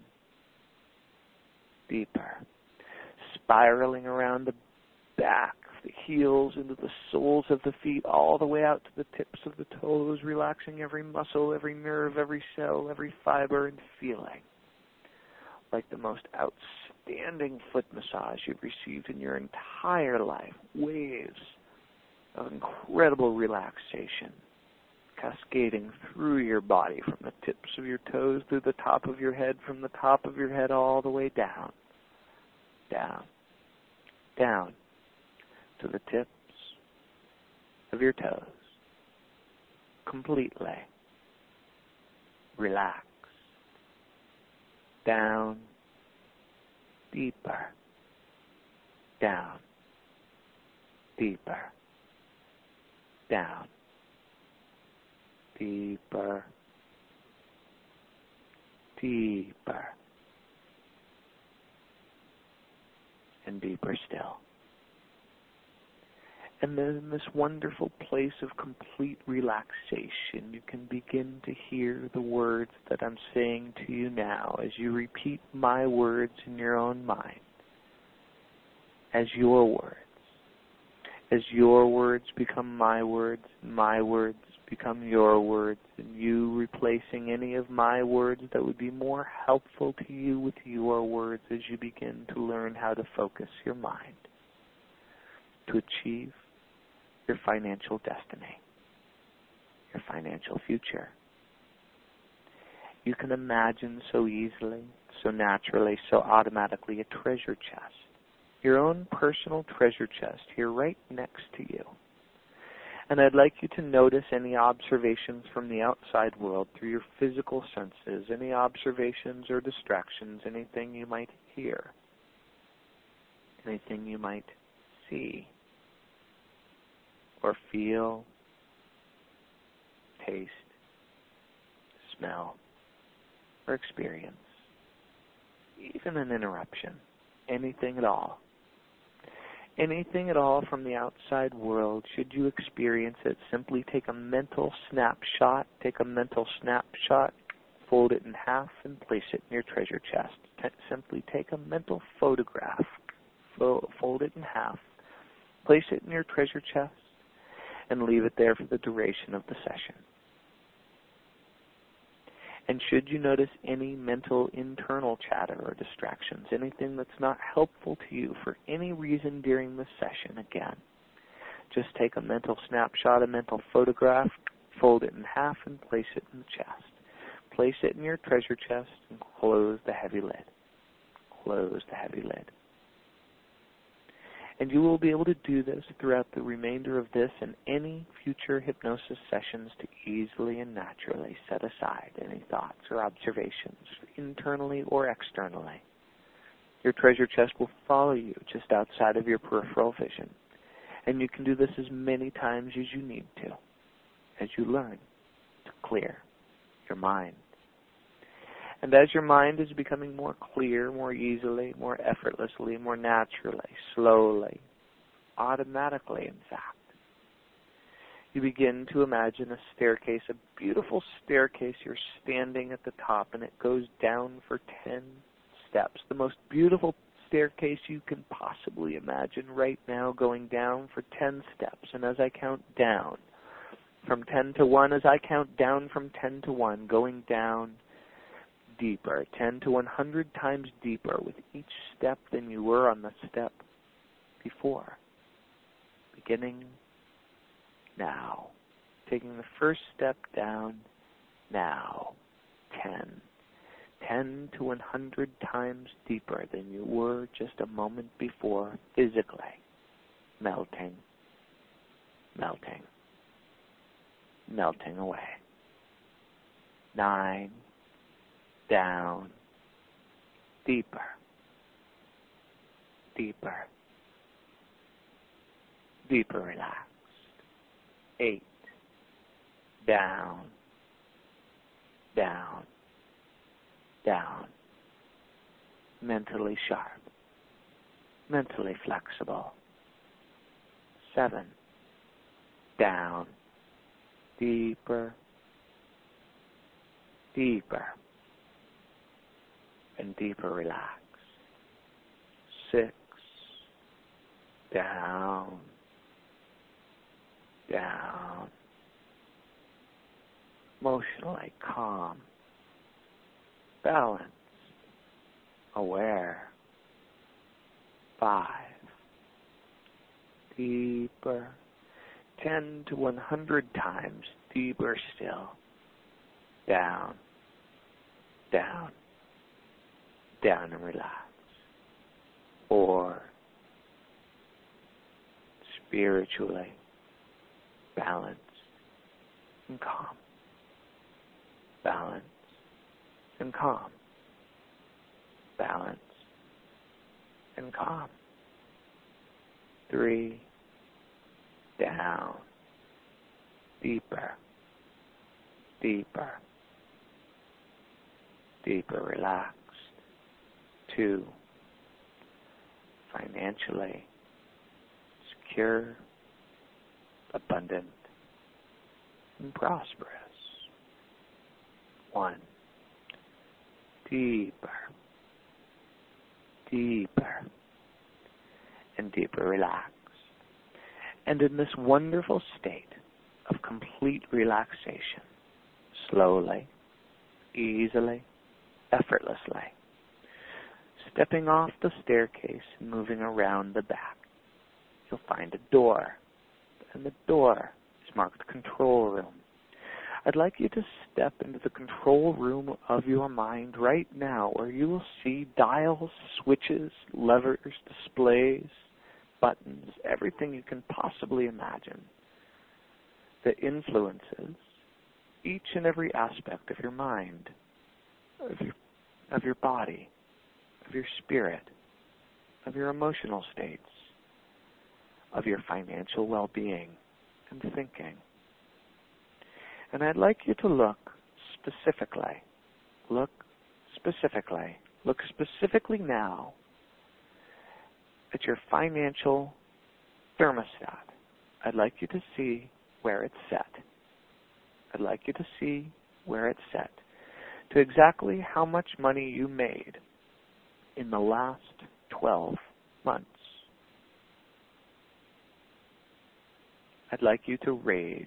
deeper, spiraling around the back, the heels into the soles of the feet, all the way out to the tips of the toes, relaxing every muscle, every nerve, every cell, every fiber, and feeling like the most outstanding foot massage you've received in your entire life. Waves of incredible relaxation cascading through your body from the tips of your toes through the top of your head, from the top of your head all the way down, down, down to the tips of your toes, completely relaxed, down, deeper, down, deeper, down, deeper, deeper, and deeper still. And then in this wonderful place of complete relaxation, you can begin to hear the words that I'm saying to you now as you repeat my words in your own mind as your words. As your words become my words become your words, and you replacing any of my words that would be more helpful to you with your words as you begin to learn how to focus your mind to achieve your financial destiny, your financial future. You can imagine so easily, so naturally, so automatically a treasure chest, your own personal treasure chest here right next to you. And I'd like you to notice any observations from the outside world through your physical senses, any observations or distractions, anything you might hear, anything you might see, or feel, taste, smell, or experience, even an interruption, anything at all. Anything at all from the outside world, should you experience it, simply take a mental snapshot, fold it in half, and place it in your treasure chest. Simply take a mental photograph, fold it in half, place it in your treasure chest, and leave it there for the duration of the session. And should you notice any mental internal chatter or distractions, anything that's not helpful to you for any reason during the session, again, just take a mental snapshot, a mental photograph, fold it in half, and place it in the chest. place it in your treasure chest and close the heavy lid. Close the heavy lid. And you will be able to do this throughout the remainder of this and any future hypnosis sessions to easily and naturally set aside any thoughts or observations, internally or externally. Your treasure chest will follow you just outside of your peripheral vision, and you can do this as many times as you need to, as you learn to clear your mind. And as your mind is becoming more clear, more easily, more effortlessly, more naturally, slowly, automatically, in fact, you begin to imagine a staircase, a beautiful staircase. You're standing at the top, and it goes down for 10 steps. The most beautiful staircase you can possibly imagine right now, going down for 10 steps. And as I count down from 10 to 1, as I count down from 10 to 1, going down deeper, 10 to 100 times deeper with each step than you were on the step before. Beginning now. Taking the first step down now. 10 to 100 times deeper than you were just a moment before, physically. Melting away. 9, down, deeper, 8, down, mentally sharp, mentally flexible. 7, down, deeper, and deeper relax. 6, down, emotionally calm, balanced, aware. 5, deeper, 10 to 100 times deeper still. Down and relax. 4, spiritually balanced and calm. Balanced and calm. Balanced and calm. 3, down, deeper, relaxed. 2, financially secure, abundant, and prosperous. 1, deeper, and deeper relaxed. And in this wonderful state of complete relaxation, slowly, easily, effortlessly, stepping off the staircase and moving around the back, you'll find a door, and the door is marked Control Room. I'd like you to step into the control room of your mind right now, where you will see dials, switches, levers, displays, buttons, everything you can possibly imagine that influences each and every aspect of your mind, of your body, of your spirit, of your emotional states, of your financial well-being and thinking. And I'd like you to look specifically now at your financial thermostat. I'd like you to see where it's set. To exactly how much money you made in the last 12 months. I'd like you to raise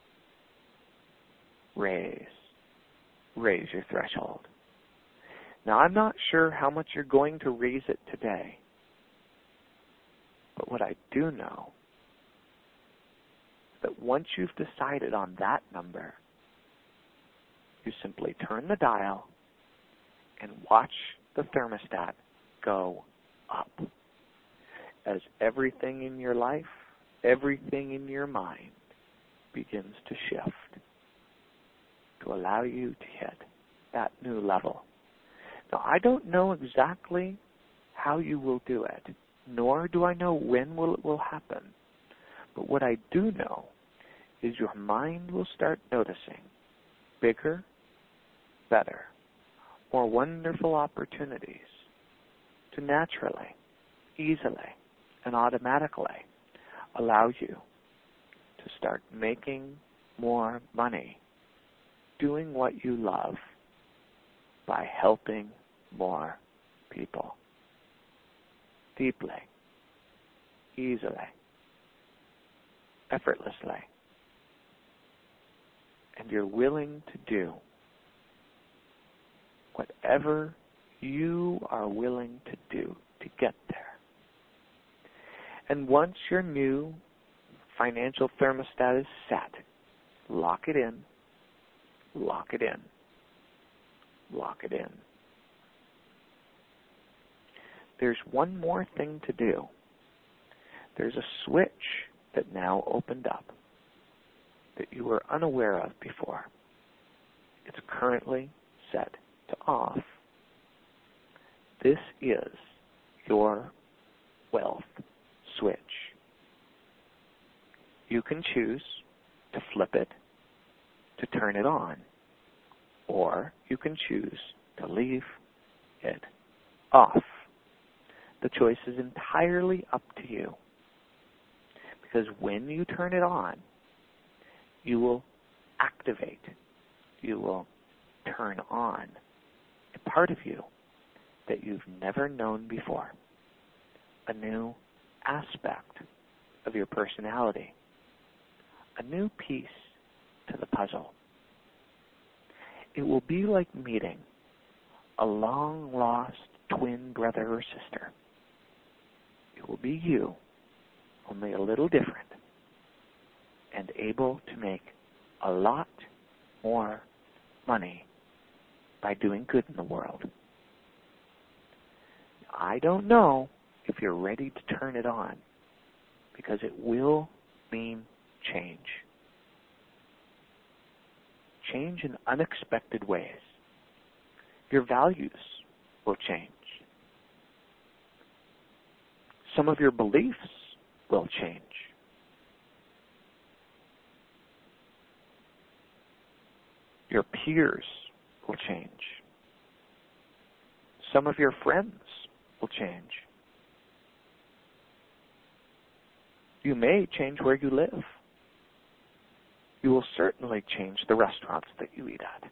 your threshold. Now, I'm not sure how much you're going to raise it today, but what I do know is that once you've decided on that number, You simply turn the dial and watch the thermostat go up as everything in your life, everything in your mind begins to shift to allow you to hit that new level. Now, I don't know exactly how you will do it, nor do I know when it will happen. But what I do know is your mind will start noticing bigger, better, more wonderful opportunities to naturally, easily, and automatically allow you to start making more money doing what you love by helping more people deeply, easily, effortlessly. And you're willing to do whatever you are willing to do to get there. And once your new financial thermostat is set, lock it in, lock it in, lock it in. There's one more thing to do. There's a switch that now opened up that you were unaware of before. It's currently set to off. This is your wealth switch. You can choose to flip it, to turn it on, or you can choose to leave it off. The choice is entirely up to you. Because when you turn it on, you will activate, you will turn on a part of you that you've never known before, a new aspect of your personality, a new piece to the puzzle. It will be like meeting a long-lost twin brother or sister. It will be you, only a little different, and able to make a lot more money by doing good in the world. I don't know if you're ready to turn it on, because it will mean change. Change in unexpected ways. Your values will change. Some of your beliefs will change. Your peers will change. Some of your friends will change. You may change where you live. You will certainly change the restaurants that you eat at.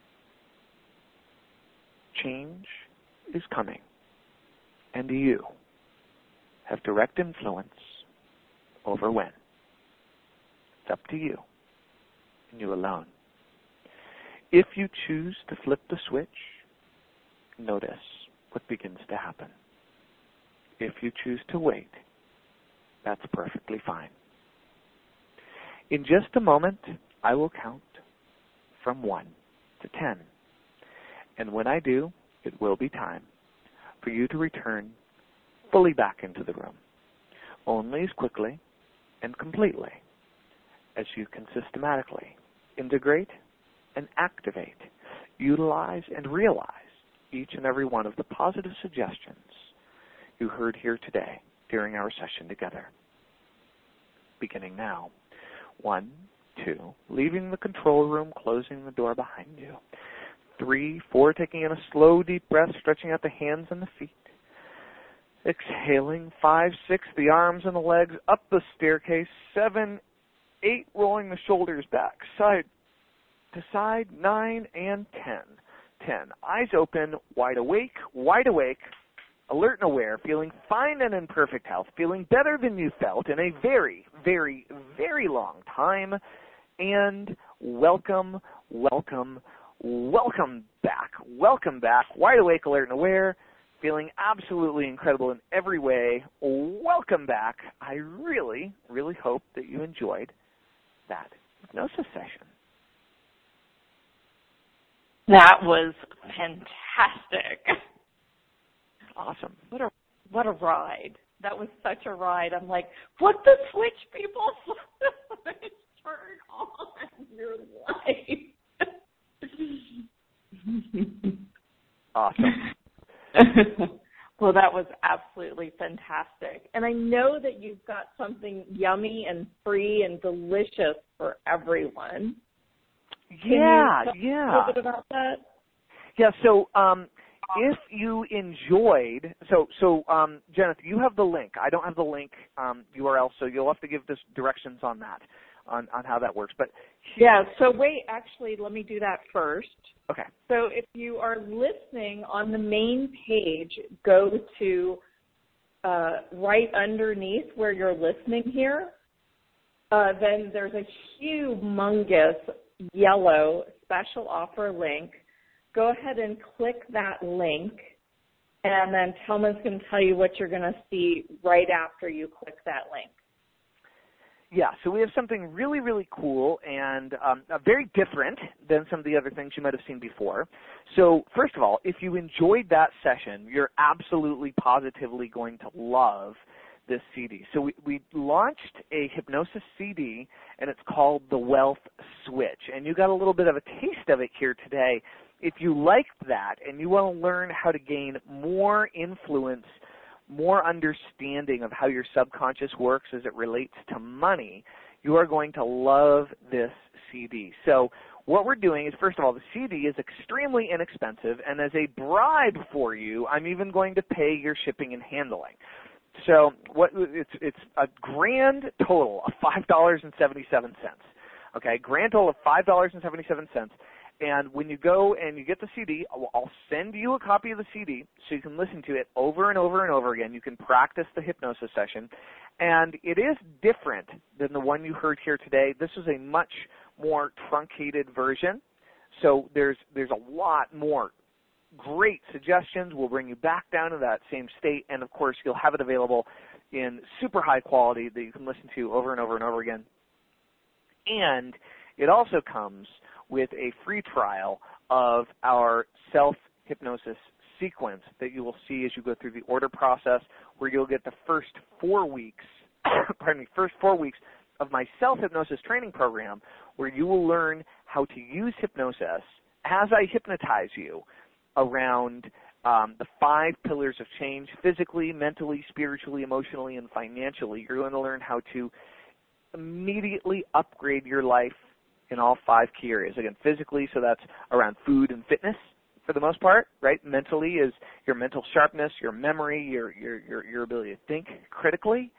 Change is coming, and you have direct influence over when. It's up to you, and you alone. If you choose to flip the switch, notice what begins to happen. If you choose to wait, that's perfectly fine. In just a moment, I will count from 1 to 10. And when I do, it will be time for you to return fully back into the room, only as quickly and completely as you can systematically integrate and activate, utilize and realize each and every one of the positive suggestions you heard here today during our session together. Beginning now. 1, 2, leaving the control room, closing the door behind you. 3, 4, taking in a slow, deep breath, stretching out the hands and the feet. Exhaling. 5, 6, the arms and the legs up the staircase. 7, 8, rolling the shoulders back, side to side. 9 and 10. 10, eyes open, wide awake, alert and aware, feeling fine and in perfect health, feeling better than you felt in a very, very, very long time. And welcome, welcome, welcome back. Welcome back, wide awake, alert and aware, feeling absolutely incredible in every way. Welcome back. I really, really hope that you enjoyed that hypnosis session. That was fantastic. Awesome. What a ride. That was such a ride. I'm like, what the switch, people? Turn on your life. Awesome. Well, that was absolutely fantastic. And I know that you've got something yummy and free and delicious for everyone. Yeah. Can you talk a little bit about that? Yeah, so if you enjoyed, Jennifer, you have the link. I don't have the link URL, so you'll have to give us directions on that, on how that works. But yeah, so wait, actually, let me do that first. Okay. So if you are listening on the main page, go to right underneath where you're listening here. Then there's a humongous yellow special offer link. Go ahead and click that link, and then Thelma's going to tell you what you're going to see right after you click that link. Yeah, so we have something really, really cool and very different than some of the other things you might have seen before. So first of all, if you enjoyed that session, you're absolutely positively going to love this CD. So we launched a hypnosis CD, and it's called The Wealth Switch. And you got a little bit of a taste of it here today. If you liked that and you want to learn how to gain more influence, more understanding of how your subconscious works as it relates to money, you are going to love this CD. So what we're doing is, first of all, the CD is extremely inexpensive, and as a bribe for you, I'm even going to pay your shipping and handling. So it's a grand total of $5.77. Okay, grand total of $5.77. And when you go and you get the CD, I'll send you a copy of the CD so you can listen to it over and over and over again. You can practice the hypnosis session. And it is different than the one you heard here today. This is a much more truncated version. So there's a lot more great suggestions. We'll bring you back down to that same state. And, of course, you'll have it available in super high quality that you can listen to over and over and over again. And it also comes with a free trial of our self-hypnosis sequence that you will see as you go through the order process, where you'll get the first 4 weeks, first 4 weeks of my self-hypnosis training program, where you will learn how to use hypnosis as I hypnotize you around the 5 pillars of change: physically, mentally, spiritually, emotionally, and financially. You're going to learn how to immediately upgrade your life in all 5 key areas. Again, physically, so that's around food and fitness for the most part, right? Mentally is your mental sharpness, your memory, your ability to think critically.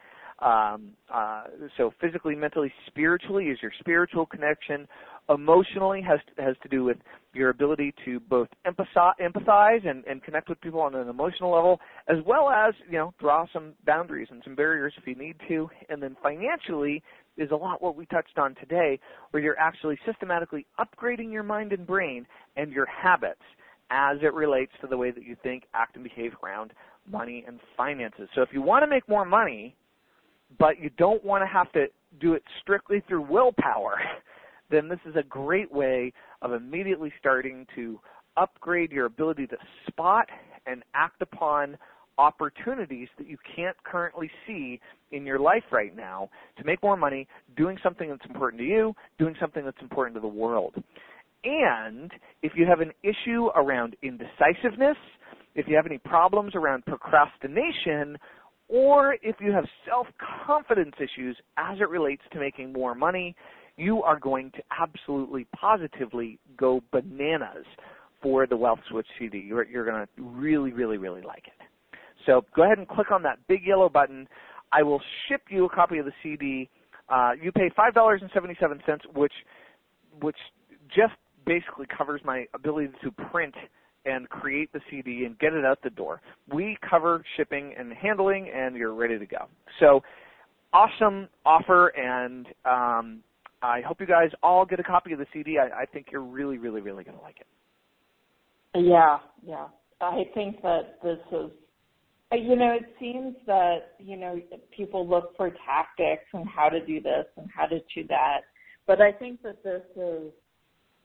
So physically, mentally, spiritually is your spiritual connection. Emotionally has to do with your ability to both empathize and connect with people on an emotional level, as well as, draw some boundaries and some barriers if you need to. And then financially is a lot what we touched on today, where you're actually systematically upgrading your mind and brain and your habits as it relates to the way that you think, act, and behave around money and finances. So if you want to make more money, but you don't want to have to do it strictly through willpower, then this is a great way of immediately starting to upgrade your ability to spot and act upon opportunities that you can't currently see in your life right now to make more money, doing something that's important to you, doing something that's important to the world. And if you have an issue around indecisiveness, if you have any problems around procrastination, or if you have self-confidence issues as it relates to making more money, you are going to absolutely, positively go bananas for the Wealth Switch CD. You're going to really, really, really like it. So go ahead and click on that big yellow button. I will ship you a copy of the CD. You pay $5.77, which just basically covers my ability to print and create the CD and get it out the door. We cover shipping and handling, and you're ready to go. So awesome offer, and I hope you guys all get a copy of the CD. I think you're really, really, really going to like it. Yeah. I think that this is, it seems that, people look for tactics and how to do this and how to do that. But I think that this is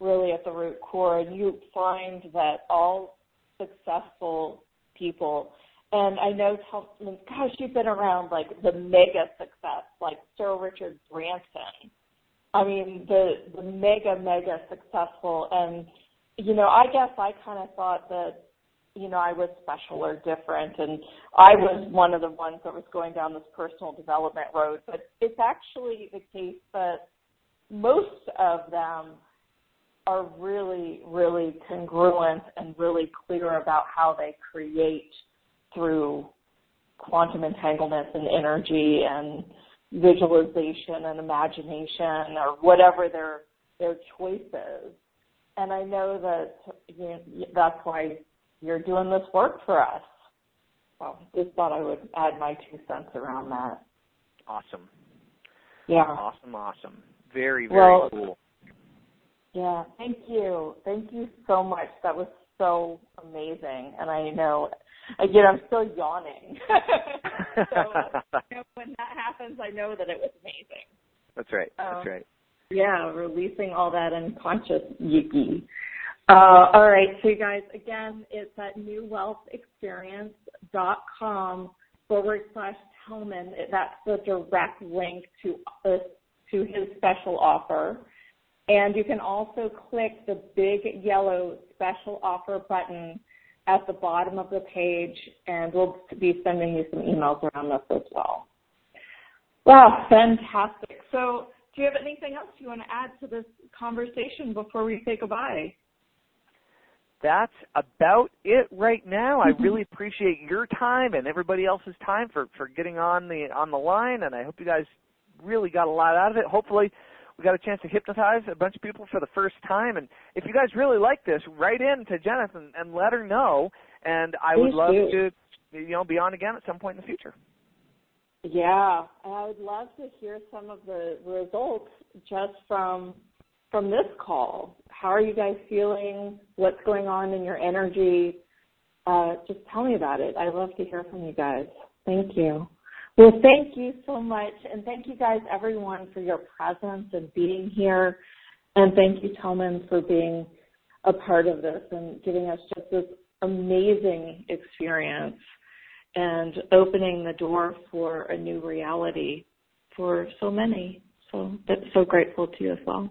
really at the root core, and you find that all successful people, and I know, gosh, you've been around like the mega success, like Sir Richard Branson. I mean, the mega successful, and, I guess I kind of thought that, I was special or different, and I was one of the ones that was going down this personal development road, but it's actually the case that most of them are really, really congruent and really clear about how they create through quantum entanglements and energy and visualization and imagination or whatever their choice is. And I know that that's why you're doing this work for us. So just thought I would add my 2 cents around that. Awesome. Yeah. Awesome. Very, very cool. Yeah, thank you. Thank you so much. That was so amazing. And I know, again, I'm still yawning. So when that happens, I know that it was amazing. That's right. That's right. Yeah, releasing all that unconscious yicky. All right, so you guys, again, it's at newwealthexperience.com/Hellman. That's the direct link to his special offer. And you can also click the big yellow special offer button at the bottom of the page, and we'll be sending you some emails around this as well. Wow, fantastic. So do you have anything else you want to add to this conversation before we say goodbye? That's about it right now. I really appreciate your time and everybody else's time for getting on the line, and I hope you guys really got a lot out of it. Hopefully we got a chance to hypnotize a bunch of people for the first time. And if you guys really like this, write in to Jenith and let her know. And I would love to, be on again at some point in the future. Yeah, and I would love to hear some of the results just from this call. How are you guys feeling? What's going on in your energy? Just tell me about it. I'd love to hear from you guys. Thank you. Well, thank you so much, and thank you guys, everyone, for your presence and being here, and thank you, Hellman, for being a part of this and giving us just this amazing experience and opening the door for a new reality for so many. So that's so grateful to you as well.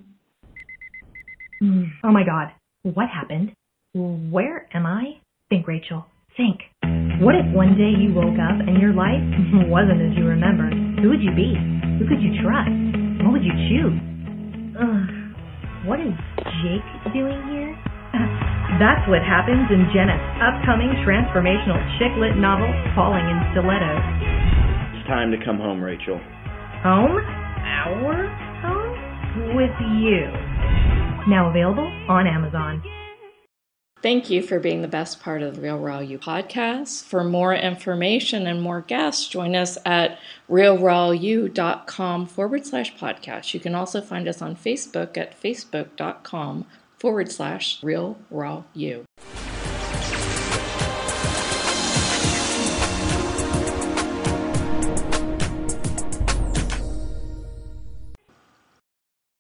Oh my God, what happened? Where am I? Think, Rachel, think. What if one day you woke up and your life wasn't as you remembered? Who would you be? Who could you trust? What would you choose? What is Jake doing here? That's what happens in Jenith's upcoming transformational chick-lit novel, Falling in Stiletto. It's time to come home, Rachel. Home? Our home? With you. Now available on Amazon. Thank you for being the best part of the Real Raw You podcast. For more information and more guests, join us at realrawyu.com/podcast. You can also find us on Facebook at facebook.com/realrawyu.